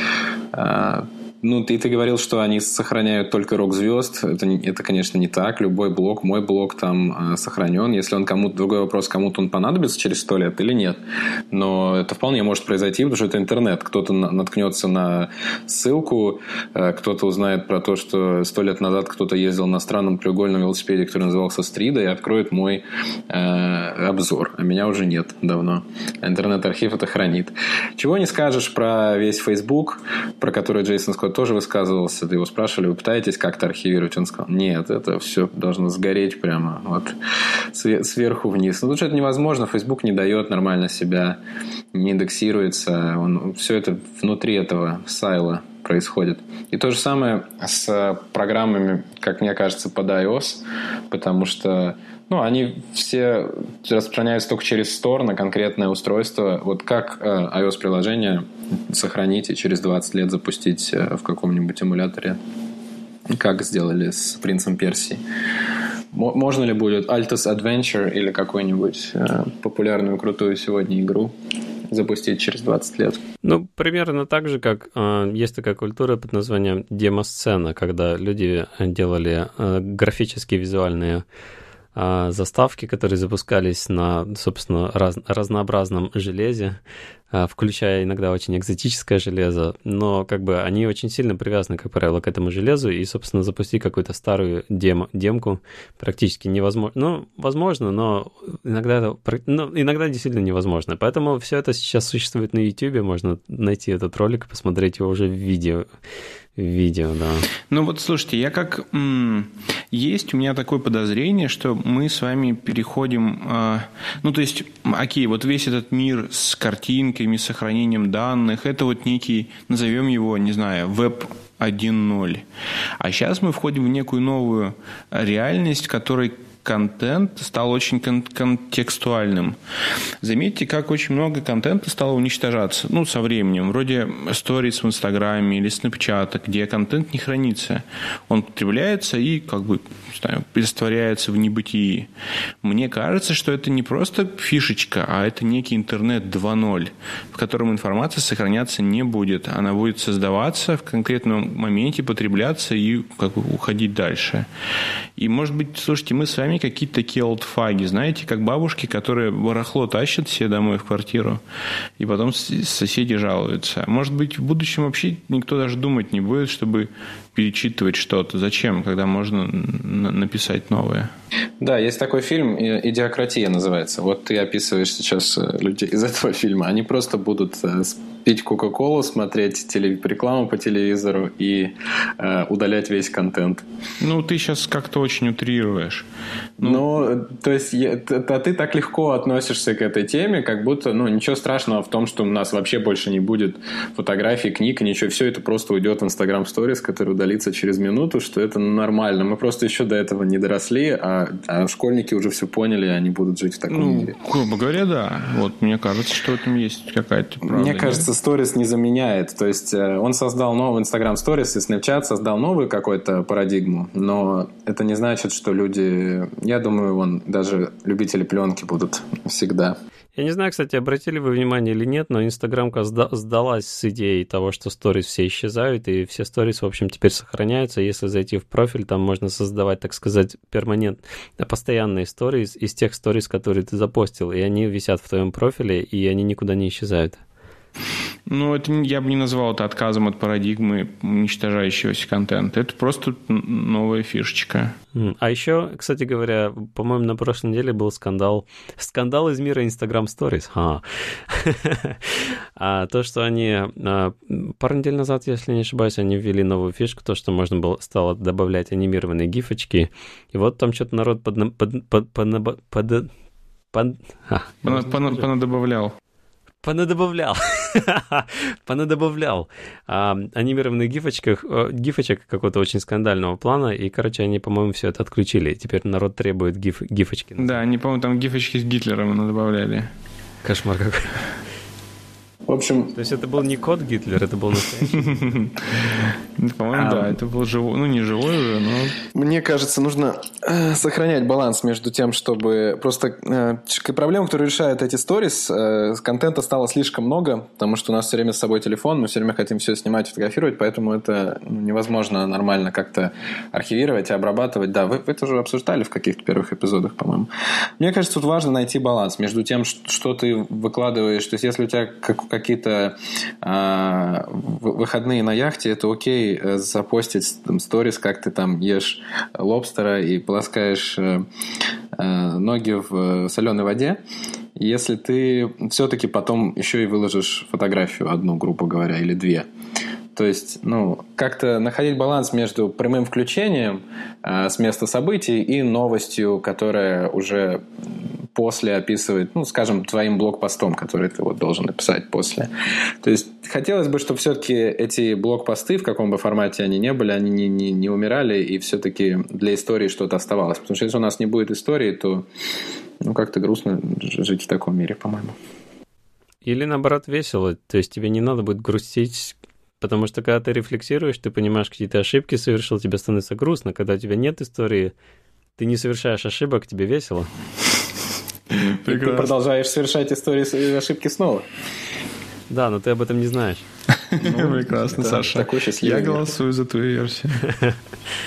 ты говорил, что они сохраняют только рок-звезд. Это, конечно, не так. Любой блог, мой блог там сохранен. Если он другой вопрос, кому-то он понадобится через 100 лет или нет. Но это вполне может произойти, потому что это интернет. Кто-то наткнется на ссылку, кто-то узнает про то, что 100 лет назад кто-то ездил на странном треугольном велосипеде, который назывался Стрида, и откроет мой обзор. А меня уже нет давно. Интернет-архив это хранит. Чего не скажешь про весь Facebook, про который Джейсон Скотт тоже высказывался, ты его спрашивали, вы пытаетесь как-то архивировать? Он сказал, нет, это все должно сгореть прямо вот сверху вниз. Тут же это невозможно, Facebook не дает нормально себя, не индексируется, все это внутри этого сайла происходит. И то же самое с программами, как мне кажется, под iOS, потому что они все распространяются только через Store на конкретное устройство. Вот как iOS-приложение сохранить и через 20 лет запустить в каком-нибудь эмуляторе, как сделали с «Принцем Персии». Можно ли будет Altus Adventure или какую-нибудь популярную, крутую сегодня игру запустить через 20 лет? Примерно так же, как есть такая культура под названием демосцена, когда люди делали графические визуальные заставки, которые запускались на, собственно, разнообразном железе, включая иногда очень экзотическое железо, но как бы они очень сильно привязаны, как правило, к этому железу, и, собственно, запустить какую-то старую демку практически невозможно. Ну, возможно, но иногда действительно невозможно. Поэтому все это сейчас существует на YouTube, можно найти этот ролик и посмотреть его уже в видео, да. Ну вот, слушайте, есть у меня такое подозрение, что мы с вами переходим... то есть, окей, вот весь этот мир с картинками, с сохранением данных, это вот некий, назовем его, не знаю, веб 1.0. А сейчас мы входим в некую новую реальность, в которой контент стал очень контекстуальным. Заметьте, как очень много контента стало уничтожаться. Со временем. Вроде сторис в Инстаграме или Снэпчата, где контент не хранится. Он потребляется и, растворяется в небытии. Мне кажется, что это не просто фишечка, а это некий интернет 2.0, в котором информация сохраняться не будет. Она будет создаваться в конкретном моменте, потребляться и уходить дальше. И, может быть, слушайте, мы с вами какие-то такие олдфаги, знаете, как бабушки, которые барахло тащат все домой в квартиру, и потом соседи жалуются. Может быть, в будущем вообще никто даже думать не будет, чтобы перечитывать что-то. Зачем, когда можно написать новое? Да, есть такой фильм «Идиократия» называется. Вот ты описываешь сейчас людей из этого фильма. Они просто будут пить Кока-Колу, смотреть рекламу по телевизору и удалять весь контент. Ты сейчас как-то очень утрируешь. То есть ты так легко относишься к этой теме, как будто ничего страшного в том, что у нас вообще больше не будет фотографий, книг, ничего. Все это просто уйдет в Instagram Stories, который удалится через минуту, что это нормально. Мы просто еще до этого не доросли, а школьники уже все поняли, и они будут жить в таком мире. Грубо говоря, да. Вот мне кажется, что в этом есть какая-то правда. Мне кажется, Stories не заменяет. То есть он создал новый Instagram Stories, и Snapchat создал новую какую-то парадигму, но это не значит, что люди... Я думаю, даже любители пленки будут всегда. Я не знаю, кстати, обратили вы внимание или нет, но Инстаграмка сдалась с идеей того, что сторис все исчезают, и все сторис, в общем, теперь сохраняются. Если зайти в профиль, там можно создавать, так сказать, постоянные сторис из тех сторис, которые ты запостил, и они висят в твоем профиле, и они никуда не исчезают. Это я бы не назвал это отказом от парадигмы уничтожающегося контента. Это просто новая фишечка. А еще, кстати говоря, по-моему, на прошлой неделе был скандал из мира Instagram Stories. То, что они пару недель назад, если не ошибаюсь, они ввели новую фишку, то, что можно стало добавлять анимированные гифочки. И вот там что-то народ понадобавлял анимированных гифочек какого-то очень скандального плана, и, они, по-моему, все это отключили. Теперь народ требует гифочки. Да, они, по-моему, там гифочки с Гитлером добавляли. Кошмар какой. В общем... То есть это был не кот Гитлер, это был настоящий? По-моему, да, это был живой, не живой уже, но... Мне кажется, нужно сохранять баланс между тем, чтобы просто... Проблема, которую решают эти сторис, контента стало слишком много, потому что у нас все время с собой телефон, мы все время хотим все снимать, фотографировать, поэтому это невозможно нормально как-то архивировать и обрабатывать. Да, вы это уже обсуждали в каких-то первых эпизодах, по-моему. Мне кажется, тут важно найти баланс между тем, что ты выкладываешь. То есть, если у тебя какие-то выходные на яхте, это окей запостить сторис, как ты там ешь лобстера и полоскаешь ноги в соленой воде. Если ты все-таки потом еще и выложишь фотографию одну, грубо говоря, или две. То есть, как-то находить баланс между прямым включением с места событий и новостью, которая уже после описывает, скажем, твоим блогпостом, который ты должен написать после. То есть, хотелось бы, чтобы все-таки эти блогпосты, в каком бы формате они ни были, они не умирали, и все-таки для истории что-то оставалось. Потому что если у нас не будет истории, то как-то грустно жить в таком мире, по-моему. Или, наоборот, весело. То есть, тебе не надо будет грустить, потому что, когда ты рефлексируешь, ты понимаешь, какие ты ошибки совершил, тебе становится грустно. Когда у тебя нет истории, ты не совершаешь ошибок, тебе весело. И ты продолжаешь совершать истории и ошибки снова. Да, но ты об этом не знаешь. Прекрасно, Саша. Я голосую за твою версию.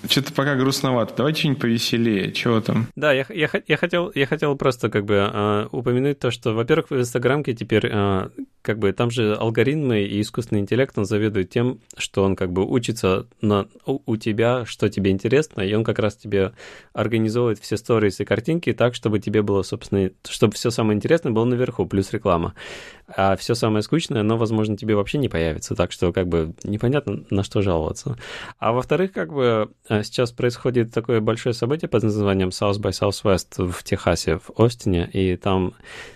Что-то пока грустновато. Давайте что-нибудь повеселее. Чего там? Да, я хотел просто как бы упомянуть то, что, во-первых, в Инстаграмке теперь как бы там же алгоритмы и искусственный интеллект, он заведует тем, что он как бы учится у тебя, что тебе интересно, и он как раз тебе организовывает все сторис и картинки так, чтобы тебе было, собственно, чтобы все самое интересное было наверху, плюс реклама. А все самое скучное, оно, возможно, тебе вообще не появится, так что как бы непонятно, на что жаловаться. А во-вторых, как бы сейчас происходит такое большое событие под названием South by Southwest в Техасе, в Остине, и там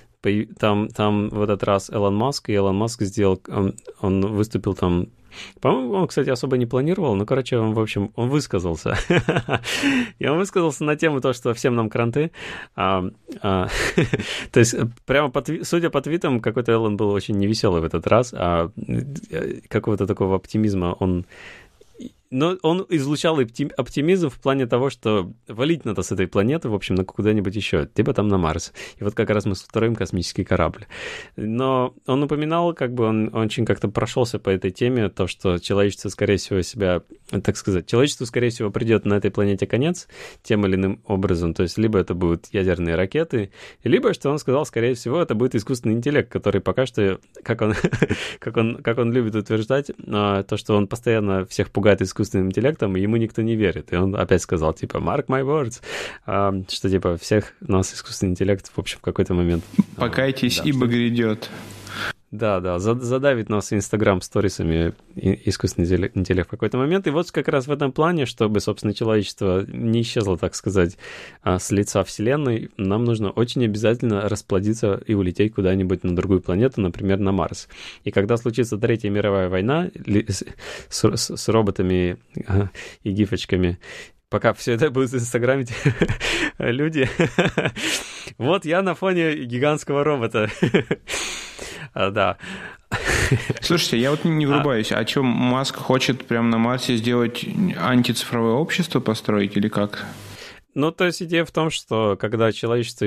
в этот раз Илон Маск сделал, он выступил там, по-моему, он, кстати, особо не планировал, но, короче, он, в общем, он высказался. И он высказался на тему то, что всем нам кранты. То есть, прямо судя по твитам, какой-то Илон был очень невеселый в этот раз, какого-то такого оптимизма Но он излучал оптимизм в плане того, что валить надо с этой планеты, в общем, на куда-нибудь еще, типа там на Марс. И вот как раз мы строим космический корабль. Но он упоминал, как бы он очень как-то прошелся по этой теме, то, что человечество, скорее всего, человечеству, скорее всего, придет на этой планете конец тем или иным образом. То есть, либо это будут ядерные ракеты, либо, что он сказал, скорее всего, это будет искусственный интеллект, который пока что, как он любит утверждать, то, что он постоянно всех пугает искусственным интеллектом, и ему никто не верит. И он опять сказал, типа, mark my words, что, типа, всех нас искусственный интеллект, в общем, в какой-то момент... Покайтесь, ибо грядет. Да, задавит нас Инстаграм-сторисами искусственный интеллект в какой-то момент. И вот как раз в этом плане, чтобы, собственно, человечество не исчезло, так сказать, с лица Вселенной, нам нужно очень обязательно расплодиться и улететь куда-нибудь на другую планету, например, на Марс. И когда случится Третья мировая война с роботами и гифочками, пока все это будет инстаграмить люди. Вот я на фоне гигантского робота. Да. Слушайте, я вот не врубаюсь. А что, Маск хочет прямо на Марсе сделать антицифровое общество построить или как? Ну, то есть идея в том, что когда человечество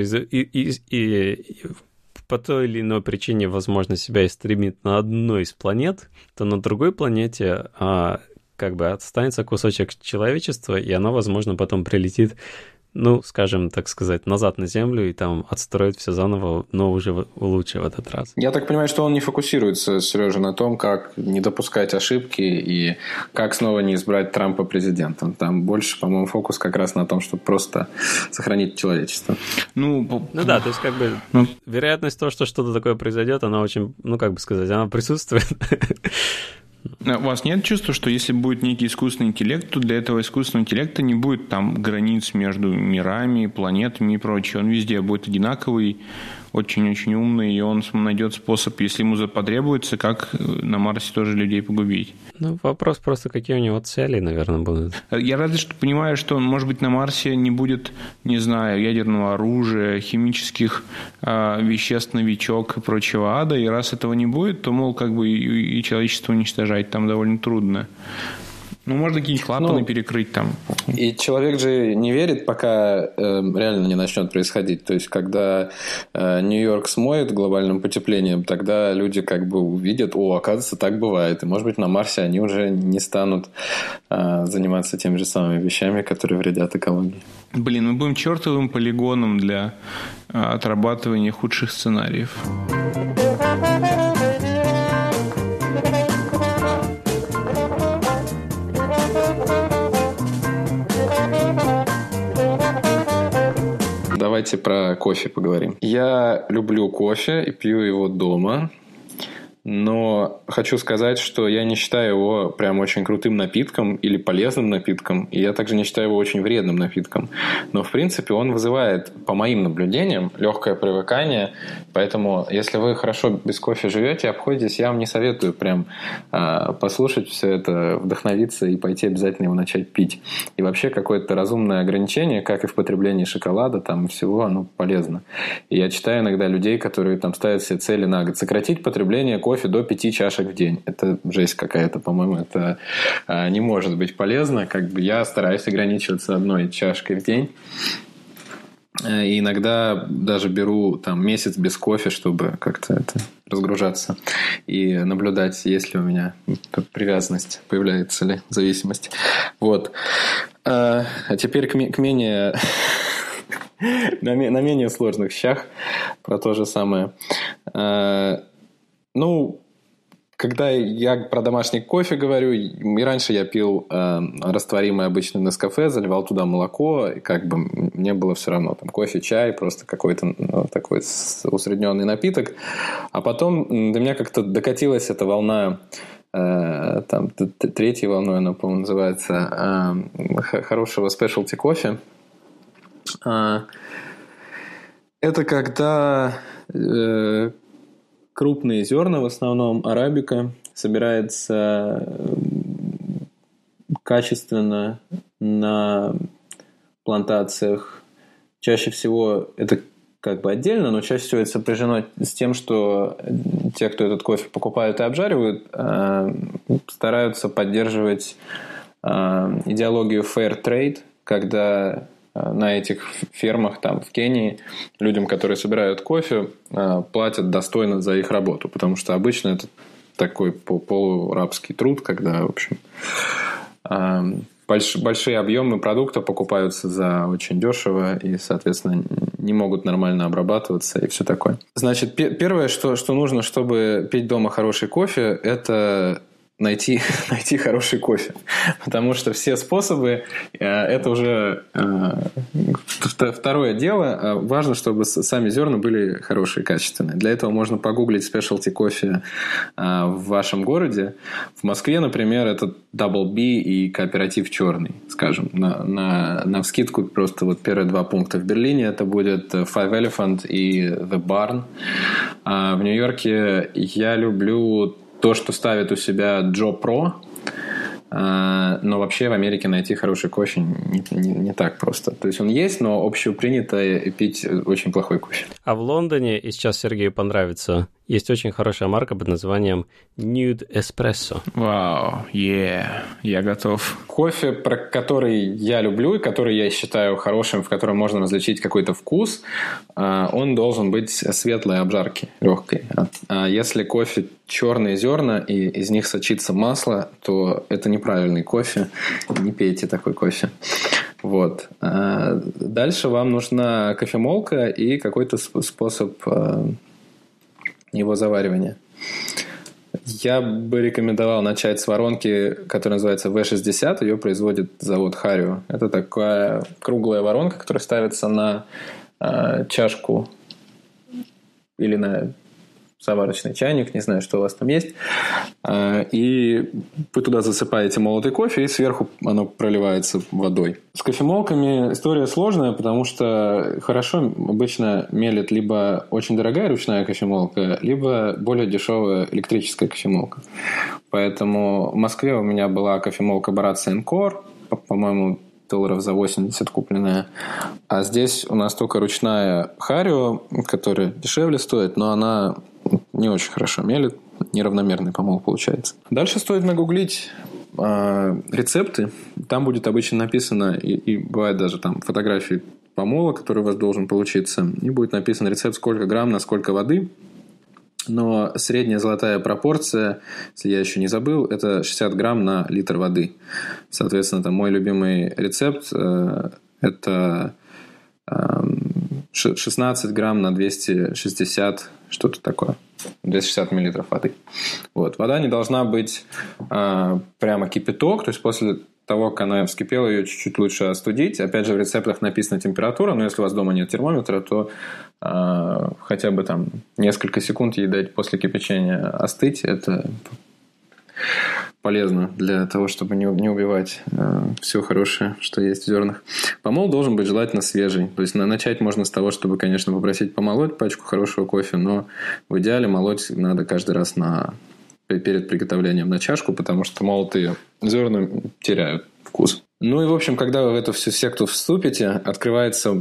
по той или иной причине, возможно, себя истребит на одной из планет, то на другой планете как бы останется кусочек человечества, и оно, возможно, потом прилетит, ну, скажем, так сказать, назад на Землю и там отстроит все заново, но уже лучше в этот раз. Я так понимаю, что он не фокусируется, Сережа, на том, как не допускать ошибки и как снова не избрать Трампа президентом. Там больше, по-моему, фокус как раз на том, чтобы просто сохранить человечество. Ну да, то есть как бы вероятность того, что что-то такое произойдет, она очень, ну, как бы сказать, она присутствует. У вас нет чувства, что если будет некий искусственный интеллект, то для этого искусственного интеллекта не будет там границ между мирами, планетами и прочее. Он везде будет одинаковый, очень-очень умный, и он найдет способ, если ему потребуется, как на Марсе тоже людей погубить. Ну, вопрос просто, какие у него цели, наверное, будут. Я разве что понимаю, что, может быть, на Марсе не будет, не знаю, ядерного оружия, химических веществ, новичок и прочего ада, и раз этого не будет, то, мол, как бы и человечество уничтожать там довольно трудно. Ну, можно какие-нибудь клапаны перекрыть там. И человек же не верит, пока реально не начнет происходить. То есть, когда Нью-Йорк смоет глобальным потеплением, тогда люди как бы увидят, оказывается, так бывает. И, может быть, на Марсе они уже не станут заниматься теми же самыми вещами, которые вредят экологии. Блин, мы будем чертовым полигоном для отрабатывания худших сценариев. Давайте про кофе поговорим. Я люблю кофе и пью его дома. Но хочу сказать, что я не считаю его прям очень крутым напитком или полезным напитком. И я также не считаю его очень вредным напитком. Но, в принципе, он вызывает, по моим наблюдениям, легкое привыкание. Поэтому, если вы хорошо без кофе живете, обходитесь, я вам не советую прям послушать все это, вдохновиться и пойти обязательно его начать пить. И вообще какое-то разумное ограничение, как и в потреблении шоколада, там всего, оно полезно. И я читаю иногда людей, которые там ставят себе цели на год. Сократить потребление кофе до 5 чашек в день. Это жесть какая-то, по-моему, это не может быть полезно. Как бы я стараюсь ограничиваться одной чашкой в день. И иногда даже беру там месяц без кофе, чтобы как-то это разгружаться и наблюдать, есть ли у меня привязанность, появляется ли зависимость. Вот. А теперь к менее... на менее сложных вещах про то же самое. Когда я про домашний кофе говорю, и раньше я пил растворимый обычный Нескафе, заливал туда молоко, и как бы мне было все равно. Там кофе, чай, просто какой-то такой усредненный напиток. А потом до меня как-то докатилась эта волна, там, третьей волной она, по-моему, называется, хорошего спешлти кофе. Это когда крупные зерна, в основном арабика, собирается качественно на плантациях. Чаще всего это как бы отдельно, но чаще всего это сопряжено с тем, что те, кто этот кофе покупают и обжаривают, стараются поддерживать идеологию fair trade, когда на этих фермах там в Кении людям, которые собирают кофе, платят достойно за их работу, потому что обычно это такой полурабский труд, когда, в общем, большие объемы продукта покупаются за очень дешево и, соответственно, не могут нормально обрабатываться и все такое. Значит, первое, что нужно, чтобы пить дома хороший кофе, это найти хороший кофе. Потому что все способы это уже второе дело. Важно, чтобы сами зерна были хорошие, качественные. Для этого можно погуглить спешлти кофе в вашем городе. В Москве, например, это Double B и Кооператив Черный, скажем. На вскидку просто вот первые два пункта. В Берлине это будет Five Elephant и The Barn. А в Нью-Йорке я люблю то, что ставит у себя Joe Pro, но вообще в Америке найти хороший кофе не так просто. То есть он есть, но общепринято пить очень плохой кофе. А в Лондоне, и сейчас Сергею понравится, есть очень хорошая марка под названием Nude Espresso. Вау, я готов. Кофе, про который я люблю и который я считаю хорошим, в котором можно различить какой-то вкус, он должен быть светлой обжарки, легкой. А если кофе черные зерна и из них сочится масло, то это неправильный кофе. Не пейте такой кофе. Вот. Дальше вам нужна кофемолка и какой-то способ его заваривания. Я бы рекомендовал начать с воронки, которая называется V60. Ее производит завод Hario. Это такая круглая воронка, которая ставится на чашку или на заварочный чайник, не знаю, что у вас там есть. И вы туда засыпаете молотый кофе, и сверху оно проливается водой. С кофемолками история сложная, потому что хорошо обычно мелит либо очень дорогая ручная кофемолка, либо более дешевая электрическая кофемолка. Поэтому в Москве у меня была кофемолка Baratza Encore, по-моему, $80 за 80 купленная. А здесь у нас только ручная Hario, которая дешевле стоит, но она не очень хорошо мелит, неравномерный помол получается. Дальше стоит нагуглить рецепты. Там будет обычно написано, и бывает даже там фотографии помола, который у вас должен получиться, и будет написан рецепт, сколько грамм на сколько воды. Но средняя золотая пропорция, если я еще не забыл, это 60 грамм на литр воды. Соответственно, там мой любимый рецепт это 16 грамм на 260, что-то такое. 260 миллилитров воды. Вот. Вода не должна быть прямо кипяток, то есть после того, как она вскипела, ее чуть-чуть лучше остудить. Опять же, в рецептах написана температура, но если у вас дома нет термометра, то хотя бы там несколько секунд ей дать после кипячения остыть. Это полезно для того, чтобы не убивать все хорошее, что есть в зернах. Помол должен быть желательно свежий. То есть начать можно с того, чтобы, конечно, попросить помолоть пачку хорошего кофе, но в идеале молоть надо каждый раз перед приготовлением на чашку, потому что молотые зерна теряют вкус. Ну и, в общем, когда вы в эту всю секту вступите, открывается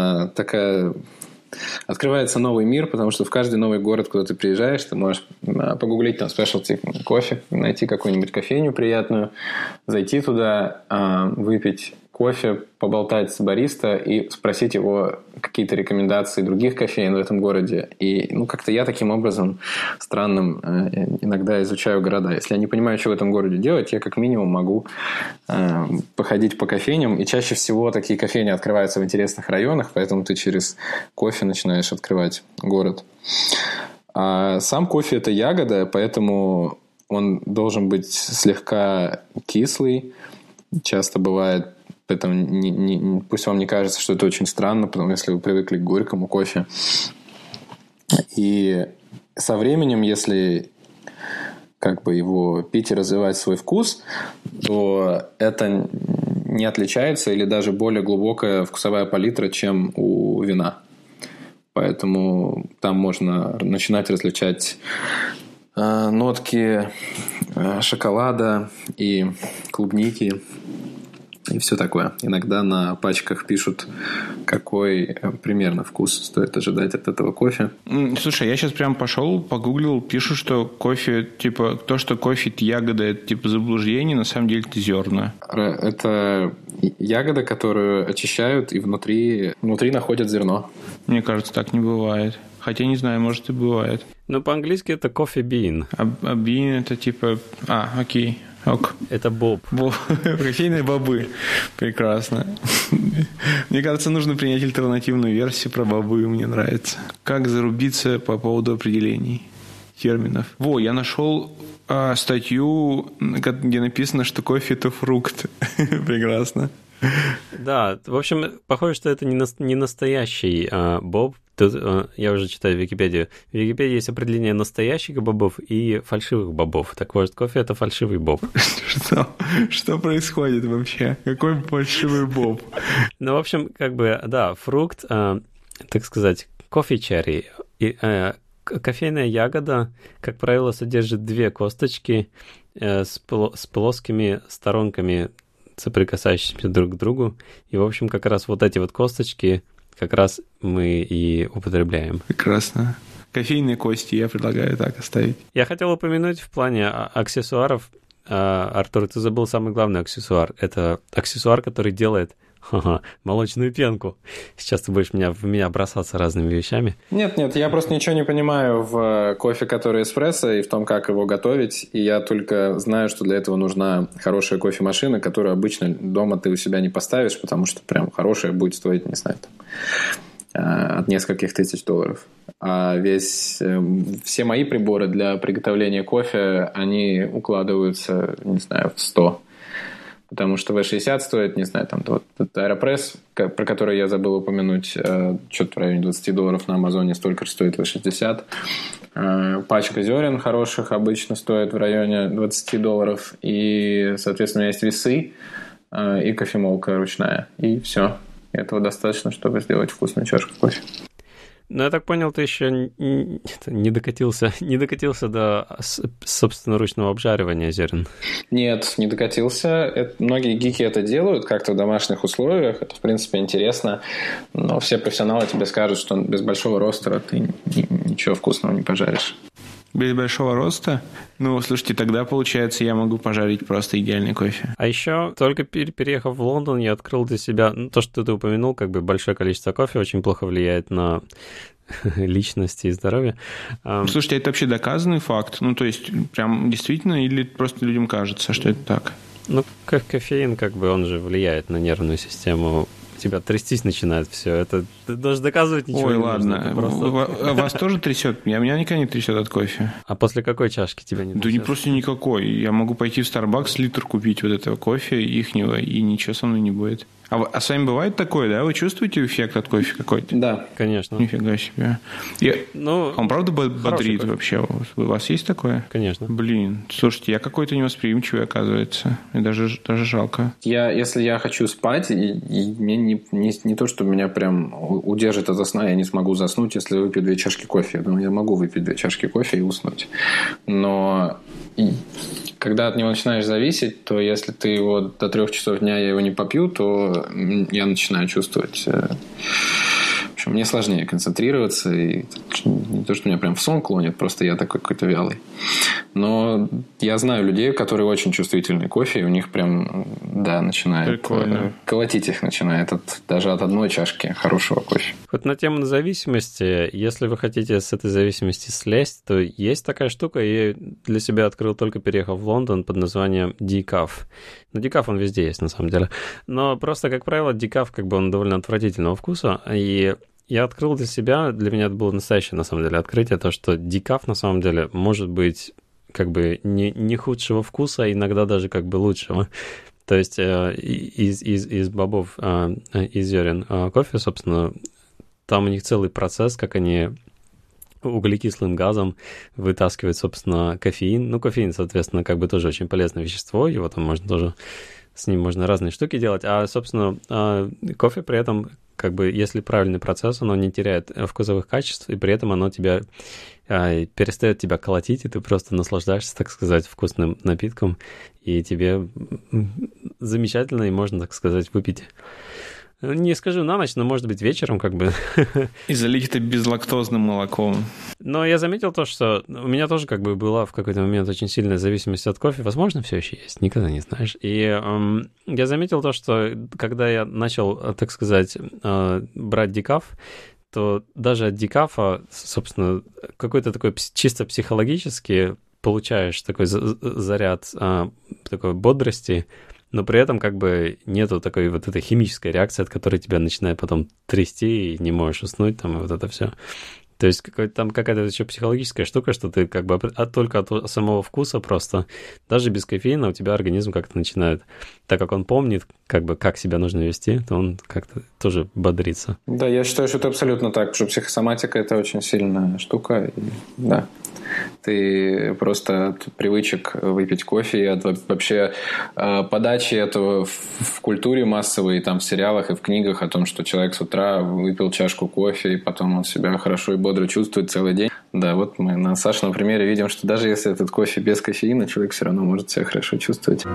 новый мир, потому что в каждый новый город, куда ты приезжаешь, ты можешь погуглить там спешлти кофе, найти какую-нибудь кофейню приятную, зайти туда, выпить кофе, поболтать с бариста и спросить его какие-то рекомендации других кофеин в этом городе. И как-то я таким образом странным иногда изучаю города. Если я не понимаю, что в этом городе делать, я как минимум могу походить по кофейням. И чаще всего такие кофейни открываются в интересных районах, поэтому ты через кофе начинаешь открывать город. А сам кофе – это ягода, поэтому он должен быть слегка кислый. Часто бывает, поэтому пусть вам не кажется, что это очень странно, потому если вы привыкли к горькому кофе. И со временем, если его пить и развивать свой вкус, то это не отличается или даже более глубокая вкусовая палитра, чем у вина. Поэтому там можно начинать различать нотки шоколада и клубники и все такое. Иногда на пачках пишут, какой примерно вкус стоит ожидать от этого кофе. Слушай, я сейчас прям пошел, погуглил, пишут, что кофе, то, что кофе – это ягода, это заблуждение, на самом деле это зерна. Это ягода, которую очищают, и внутри находят зерно. Мне кажется, так не бывает. Хотя не знаю, может и бывает. По-английски это coffee bean. А bean это окей. Ок. Это боб. Кофейные бобы. Прекрасно. Мне кажется, нужно принять альтернативную версию про бобы. Мне нравится. Как зарубиться по поводу определений терминов. Я нашел статью, где написано, что кофе – это фрукт. Прекрасно. Да, в общем, похоже, что это не настоящий боб. Тут я уже читаю Википедию. В Википедии есть определение настоящих бобов и фальшивых бобов. Так вот, кофе – это фальшивый боб. Что происходит вообще? Какой фальшивый боб? В общем, фрукт, так сказать, кофе-черри. Кофейная ягода, как правило, содержит 2 косточки с плоскими сторонками, соприкасающимися друг к другу. И, в общем, как раз вот эти косточки как раз мы и употребляем. Прекрасно. Кофейные кости я предлагаю так оставить. Я хотел упомянуть в плане аксессуаров. Артур, ты забыл самый главный аксессуар. Это аксессуар, который делает молочную пенку. Сейчас ты будешь в меня бросаться разными вещами. Нет, я просто ничего не понимаю в кофе, который эспрессо, и в том, как его готовить. И я только знаю, что для этого нужна хорошая кофемашина, которую обычно дома ты у себя не поставишь, потому что прям хорошая будет стоить, не знаю, от нескольких $1000. А все мои приборы для приготовления кофе, они укладываются, не знаю, в 100. Потому что V60 стоит, не знаю, этот Aeropress, про который я забыл упомянуть, что-то в районе $20 на Амазоне, столько же стоит V60. Пачка зерен хороших обычно стоит в районе $20. И, соответственно, у меня есть весы и кофемолка ручная. И все. Этого достаточно, чтобы сделать вкусную чашку кофе. Я так понял, ты еще не докатился до собственноручного обжаривания зерен. Нет, не докатился. Многие гики это делают как-то в домашних условиях. Это, в принципе, интересно. Но все профессионалы тебе скажут, что без большого ростера ты ничего вкусного не пожаришь. Без большого роста? Слушайте, тогда, получается, я могу пожарить просто идеальный кофе. А еще, только переехав в Лондон, я открыл для себя то, что ты упомянул, большое количество кофе очень плохо влияет на личность и здоровье. Слушайте, это вообще доказанный факт? То есть, прям действительно, или просто людям кажется, что это так? Кофеин, он же влияет на нервную систему. Тебя трястись начинает все. Это ты даже доказывать ничего не ладно. Просто... Вас тоже трясет? Меня никогда не трясет от кофе. А после какой чашки тебя не трясет? Да не просто никакой. Я могу пойти в Starbucks, литр купить этого кофе ихнего, и ничего со мной не будет. А с вами бывает такое, да? Вы чувствуете эффект от кофе какой-то? Да. Конечно. Нифига себе. Он правда бодрит вообще? У вас есть такое? Конечно. Блин, слушайте, я какой-то невосприимчивый, оказывается. Мне даже жалко. Если я хочу спать, и мне не то, что меня прям удержит ото сна, я не смогу заснуть, если выпью 2 чашки кофе. Я могу выпить 2 чашки кофе и уснуть. Но когда от него начинаешь зависеть, то если ты его до 3 часов дня я его не попью, то я начинаю чувствовать общем, мне сложнее концентрироваться. И не то, что меня прям в сон клонит, просто я такой какой-то вялый. Но я знаю людей, которые очень чувствительны к кофе, и у них прям, да, начинает колотить их начинает даже от одной чашки хорошего кофе. Вот на тему зависимости, если вы хотите с этой зависимости слезть, то есть такая штука, я для себя открыл только переехав в Лондон, под названием Decaf. Ну, Decaf он везде есть, на самом деле. Но просто, как правило, Decaf, как бы он довольно отвратительного вкуса, и я открыл для себя, для меня это было настоящее, на самом деле, открытие, то, что Decaf, на самом деле, может быть как бы не худшего вкуса, а иногда даже как бы лучшего. То есть из бобов, из зерен кофе, собственно, там у них целый процесс, как они углекислым газом вытаскивают, собственно, кофеин. Ну, кофеин, соответственно, как бы тоже очень полезное вещество, его там можно тоже, с ним можно разные штуки делать, а, собственно, кофе при этом, как бы, если правильный процесс, оно не теряет вкусовых качеств, и при этом оно тебя перестает тебя колотить, и ты просто наслаждаешься, так сказать, вкусным напитком, и тебе замечательно, и можно, так сказать, выпить. Не скажу на ночь, но, может быть, вечером как бы. И залить это безлактозным молоком. Но я заметил то, что у меня тоже как бы была в какой-то момент очень сильная зависимость от кофе. Возможно, все еще есть, никогда не знаешь. И я заметил то, что когда я начал, так сказать, брать Decaf, то даже от Decaf, собственно, какой-то такой чисто психологически получаешь такой заряд такой бодрости, но при этом как бы нету такой вот этой химической реакции, от которой тебя начинает потом трясти и не можешь уснуть, там, и вот это все. То есть там какая-то еще психологическая штука, что ты как бы только от самого вкуса просто, даже без кофеина у тебя организм как-то начинает, так как он помнит, как бы, как себя нужно вести, то он как-то тоже бодрится. Да, я считаю, что это абсолютно так, что психосоматика – это очень сильная штука, и, да. Ты просто от привычек выпить кофе и от вообще подачи этого в культуре массовой, там в сериалах и в книгах о том, что человек с утра выпил чашку кофе, и потом он себя хорошо и бодро чувствует целый день. Да, вот мы на Сашином примере видим, что даже если этот кофе без кофеина, человек все равно может себя хорошо чувствовать.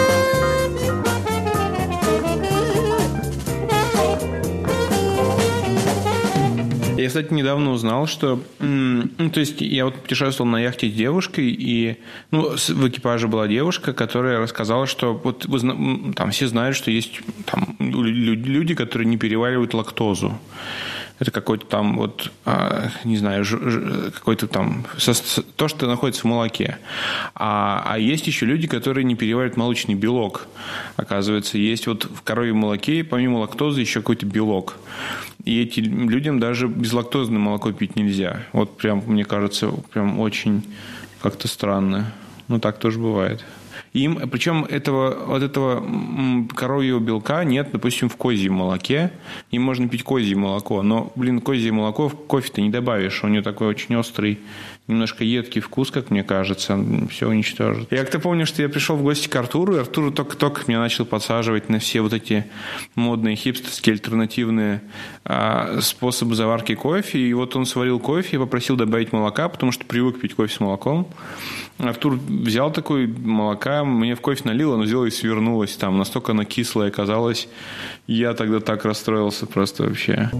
Я, кстати, недавно узнал, что... то есть я вот путешествовал на яхте с девушкой, и в экипаже была девушка, которая рассказала, что вот там все знают, что есть там люди, которые не переваривают лактозу. Это какой-то там вот, не знаю, какой-то там... то, что находится в молоке. А есть еще люди, которые не переваривают молочный белок. Оказывается, есть вот в коровьем молоке, помимо лактозы, еще какой-то белок. И этим людям даже безлактозное молоко пить нельзя. Вот прям, мне кажется, прям очень как-то странно. Но так тоже бывает. Причем этого коровьего белка нет, допустим, в козьем молоке. Им можно пить козье молоко, но, козье молоко в кофе ты не добавишь. У него такой очень острый, немножко едкий вкус, как мне кажется. Все уничтожит. Я как-то помню, что я пришел в гости к Артуру, и Артур только меня начал подсаживать на все вот эти модные хипстерские альтернативные способы заварки кофе. И вот он сварил кофе и попросил добавить молока, потому что привык пить кофе с молоком. Артур взял такой молока, мне в кофе налил, оно взяло и свернулось там. Настолько оно кислое оказалось. Я тогда так расстроился просто вообще.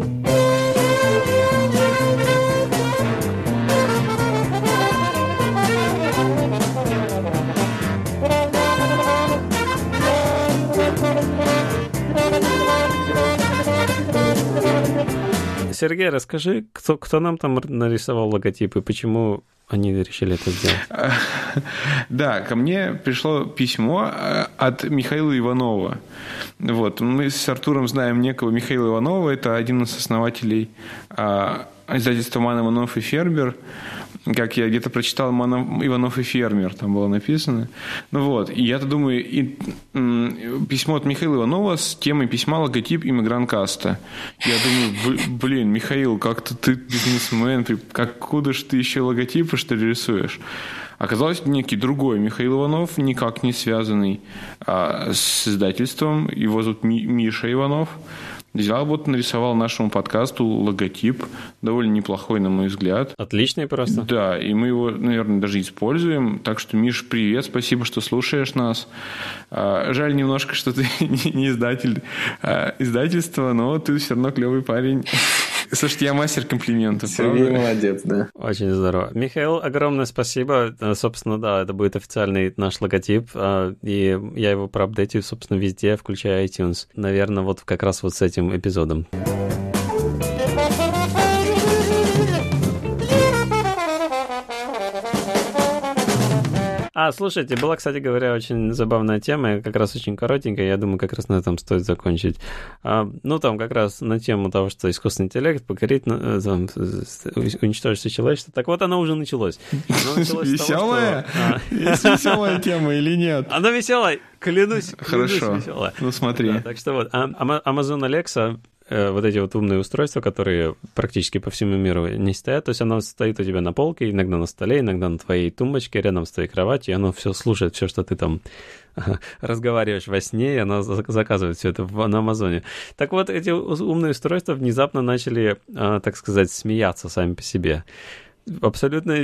Сергей, расскажи, кто нам там нарисовал логотип и почему они решили это сделать? Да, ко мне пришло письмо от Михаила Иванова. Вот. Мы с Артуром знаем некого Михаила Иванова. Это один из основателей издательства «Ман, Иванов и Фербер». Как я где-то прочитал, «Ман, Иванов и Фермер» там было написано. И я-то думаю, письмо от Михаила Иванова с темой письма логотип «Иммигранткаста». Я думаю, Михаил, как-то ты бизнесмен, откуда же ты еще логотипы, что ли, рисуешь? Оказалось, некий другой Михаил Иванов, никак не связанный с издательством. Его зовут Миша Иванов. Взял, нарисовал нашему подкасту логотип, довольно неплохой, на мой взгляд. Отличный просто. Да, и мы его, наверное, даже используем. Так что, Миш, привет, спасибо, что слушаешь нас. Жаль немножко, что ты не издатель издательства, но ты все равно клевый парень. Слушайте, я мастер комплиментов. Сергей молодец, да. Очень здорово. Михаил, огромное спасибо. Собственно, да, это будет официальный наш логотип, и я его проапдейтю, собственно, везде, включая iTunes. Наверное, вот как раз вот с этим эпизодом. Слушайте, была, кстати говоря, очень забавная тема, как раз очень коротенькая, я думаю, как раз на этом стоит закончить. Там как раз на тему того, что искусственный интеллект покорит, уничтожить все человечество. Так вот, оно уже началось. Веселая? Есть веселая тема или нет? Она веселая, клянусь. Хорошо, веселая. Ну смотри. Да, так что вот, Amazon Alexa, вот эти вот умные устройства, которые практически по всему миру не стоят, то есть оно стоит у тебя на полке, иногда на столе, иногда на твоей тумбочке, рядом с твоей кроватью, и оно все слушает, все, что ты там разговариваешь во сне, и оно заказывает все это на Амазоне. Так вот, эти умные устройства внезапно начали, так сказать, смеяться сами по себе. Абсолютно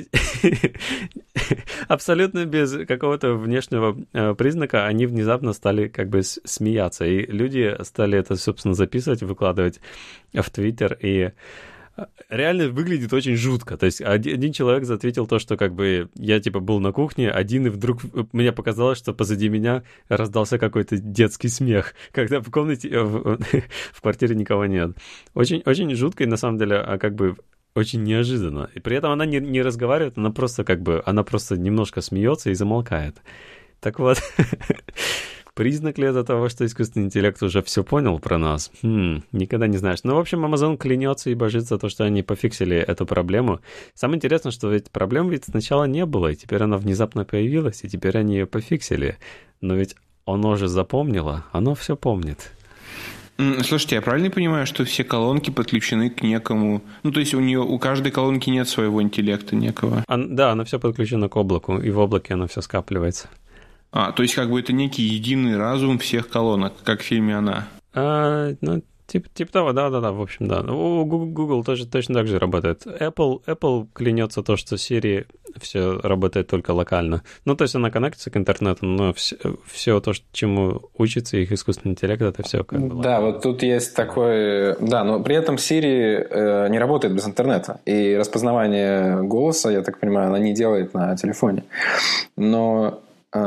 без какого-то внешнего признака они внезапно стали как бы смеяться. И люди стали это, собственно, записывать, выкладывать в Твиттер. И реально выглядит очень жутко. То есть один человек затвитил то, что как бы я типа был на кухне один, и вдруг мне показалось, что позади меня раздался какой-то детский смех, когда в комнате, в квартире никого нет. Очень, очень жутко, и на самом деле как бы очень неожиданно. И при этом она не разговаривает, она просто немножко смеется и замолкает. Так вот, признак ли это того, что искусственный интеллект уже все понял про нас? Никогда не знаешь. В общем, Amazon клянется и божится то, что они пофиксили эту проблему. Самое интересное, что ведь проблем сначала не было, и теперь она внезапно появилась, и теперь они ее пофиксили. Но ведь оно же запомнило, оно все помнит. Слушайте, я правильно понимаю, что все колонки подключены к некому... то есть у каждой колонки нет своего интеллекта некого? Да, оно все подключено к облаку, и в облаке оно все скапливается. То есть как бы это некий единый разум всех колонок, как в фильме «Она». Типа того, да, в общем, да. У Google тоже точно так же работает. Apple клянется то, что Siri все работает только локально. То есть она коннектится к интернету, но все то, чему учится их искусственный интеллект, это все как бы локально. Да, вот тут есть такой... Да, но при этом Siri не работает без интернета. И распознавание голоса, я так понимаю, она не делает на телефоне. Но...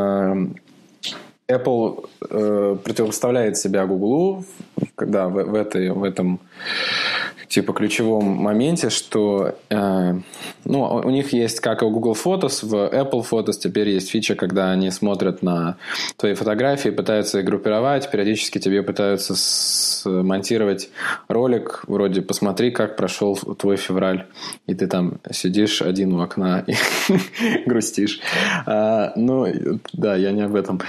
Apple противопоставляет себя Google, когда в этом типа ключевом моменте, что у них есть, как и у Google Photos, в Apple Photos теперь есть фича, когда они смотрят на твои фотографии, пытаются их группировать, периодически тебе пытаются смонтировать ролик, вроде «посмотри, как прошел твой февраль», и ты там сидишь один у окна и грустишь. Да, я не об этом.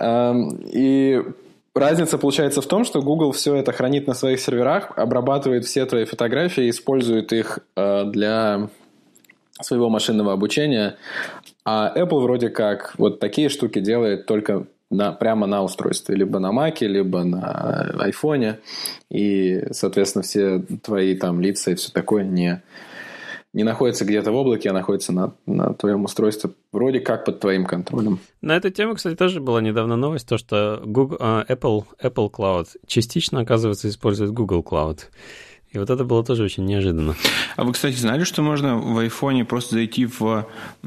И разница получается в том, что Google все это хранит на своих серверах, обрабатывает все твои фотографии, использует их для своего машинного обучения, а Apple вроде как вот такие штуки делает только прямо на устройстве, либо на Mac, либо на iPhone, и, соответственно, все твои там лица и все такое не находится где-то в облаке, а находится на твоем устройстве вроде как под твоим контролем. На эту тему, кстати, тоже была недавно новость, то, что Apple Cloud частично, оказывается, использует Google Cloud. И вот это было тоже очень неожиданно. А вы, кстати, знали, что можно в айфоне просто зайти в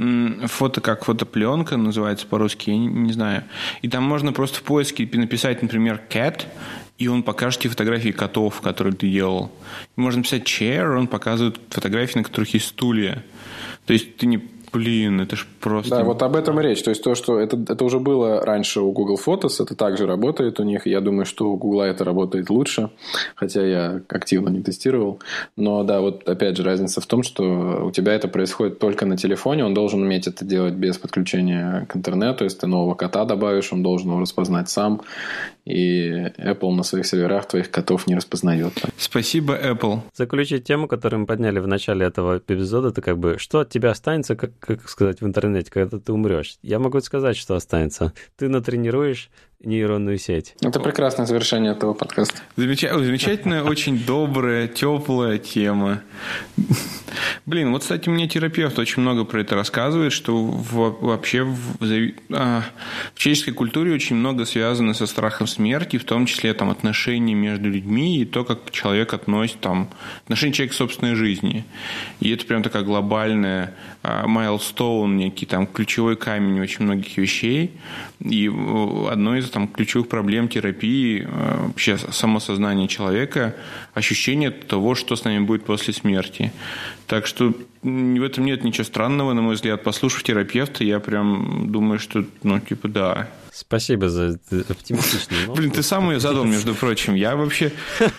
фотопленка, называется по-русски, я не знаю. И там можно просто в поиске написать, например, cat, и он покажет тебе фотографии котов, которые ты делал. И можно написать chair, он показывает фотографии, на которых есть стулья. То есть ты не... это ж просто... Да, вот об этом и речь. То есть то, что это уже было раньше у Google Photos, это также работает у них. Я думаю, что у Google это работает лучше, хотя я активно не тестировал. Но да, вот опять же разница в том, что у тебя это происходит только на телефоне, он должен уметь это делать без подключения к интернету. Если ты нового кота добавишь, он должен его распознать сам. И Apple на своих серверах твоих котов не распознает. Спасибо, Apple. Заключить тему, которую мы подняли в начале этого эпизода, это как бы, что от тебя останется, как сказать, в интернете, когда ты умрешь. Я могу сказать, что останется. Ты натренируешь нейронную сеть. Это прекрасное завершение этого подкаста. Замечательная, очень добрая, теплая тема. Блин, вот, кстати, мне терапевт очень много про это рассказывает, что вообще в человеческой культуре очень много связано со страхом смерти, в том числе там отношения между людьми и то, как человек относит там отношение человека к собственной жизни. И это прям такая глобальная майлстоун, некий там ключевой камень очень многих вещей. И одной из там ключевых проблем терапии вообще самосознания человека – ощущение того, что с нами будет после смерти. Так что в этом нет ничего странного, на мой взгляд. Послушав терапевта, я прям думаю, что, да. Спасибо за оптимистичную ноту. Блин, ты сам ее задал, между прочим. Я вообще...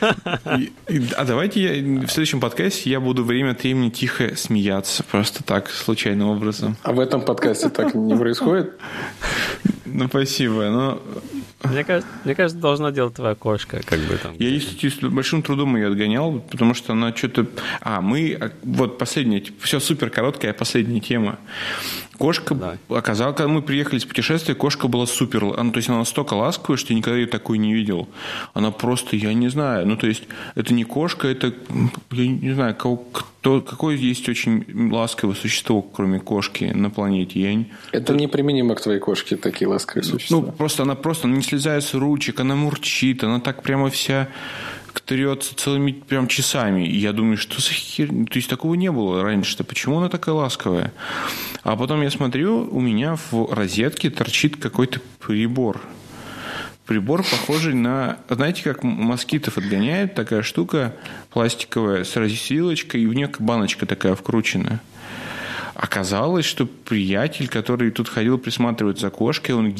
А давайте в следующем подкасте я буду время от времени тихо смеяться. Просто так, случайным образом. А в этом подкасте так не происходит? Ну, спасибо. Но... Мне кажется, должна делать твоя кошка, как бы там. Я с большим трудом ее отгонял, потому что она что-то... Вот последняя, все супер короткая, последняя тема. Кошка оказалась, когда мы приехали с путешествия, кошка была супер... то есть она настолько ласковая, что я никогда ее такой не видел. Она просто, я не знаю, то есть это не кошка, это, я не знаю, какое есть очень ласковое существо, кроме кошки на планете. Это неприменимо к твоей кошке, такие ласковые существа. Она не слезает с ручек, она мурчит, она так прямо вся... трется целыми прям часами. И я думаю, что за херня? То есть такого не было раньше-то. Почему она такая ласковая? А потом я смотрю, у меня в розетке торчит какой-то прибор. Прибор, похожий на... Знаете, как москитов отгоняет? Такая штука пластиковая с разделочкой, и в нее баночка такая вкручена. Оказалось, что приятель, который тут ходил присматривать за кошкой, он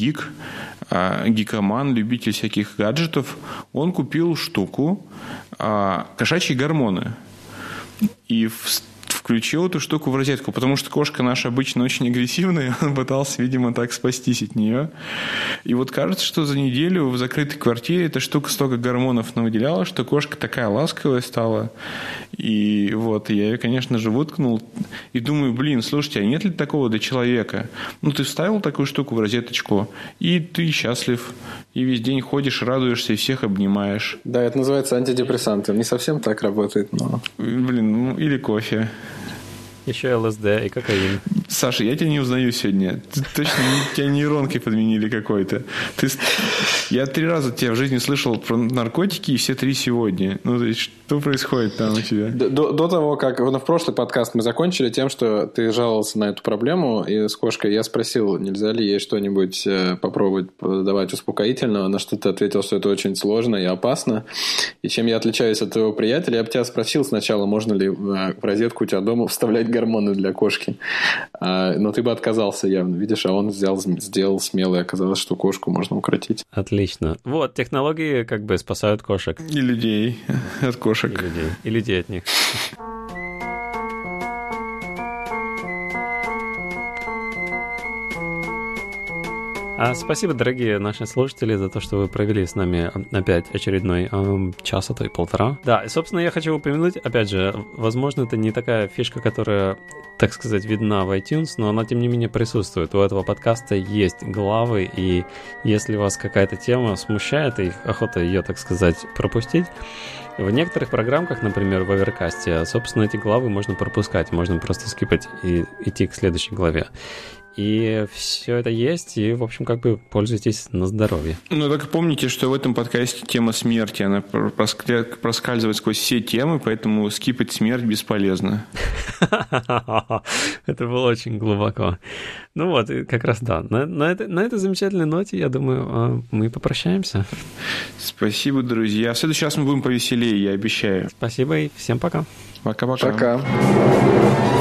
гикоман, любитель всяких гаджетов, он купил штуку кошачьи гормоны и включил эту штуку в розетку, потому что кошка наша обычно очень агрессивная, он пытался, видимо, так спастись от нее. И вот кажется, что за неделю в закрытой квартире эта штука столько гормонов навыделяла, что кошка такая ласковая стала. И вот я ее, конечно же, выткнул и думаю, слушайте, а нет ли такого для человека? Ты вставил такую штуку в розеточку, и ты счастлив, и весь день ходишь, радуешься и всех обнимаешь. Да, это называется антидепрессанты. Не совсем так работает, но... Или кофе. Еще ЛСД и кокаин. Саша, я тебя не узнаю сегодня. Точно тебя нейронкой подменили какой-то. Я 3 раза тебя в жизни слышал про наркотики, и все 3 сегодня. То есть, что происходит там у тебя? До того, как в прошлый подкаст мы закончили тем, что ты жаловался на эту проблему, и с кошкой я спросил, нельзя ли ей что-нибудь попробовать давать успокоительного, на что ты ответил, что это очень сложно и опасно. И чем я отличаюсь от твоего приятеля, я бы тебя спросил сначала, можно ли в розетку у тебя дома вставлять гормоны для кошки. Но ты бы отказался явно, видишь, а он сделал смело, и оказалось, что кошку можно укротить. Отлично. Вот, технологии как бы спасают кошек. И людей от кошек. И людей от них. Спасибо, дорогие наши слушатели, за то, что вы провели с нами опять очередной час, а то и 1,5. Да, и, собственно, я хочу упомянуть, опять же, возможно, это не такая фишка, которая, так сказать, видна в iTunes, но она, тем не менее, присутствует. У этого подкаста есть главы, и если вас какая-то тема смущает, и охота ее, так сказать, пропустить, в некоторых программках, например, в Оверкасте, собственно, эти главы можно пропускать, можно просто скипать и идти к следующей главе. И все это есть, и, в общем, как бы пользуйтесь на здоровье. Только помните, что в этом подкасте тема смерти, она проскальзывает сквозь все темы, поэтому скипать смерть бесполезно. Это было очень глубоко. Как раз да. На этой замечательной ноте, я думаю, мы попрощаемся. Спасибо, друзья. В следующий раз мы будем повеселее, я обещаю. Спасибо и всем пока. Пока-пока. Пока.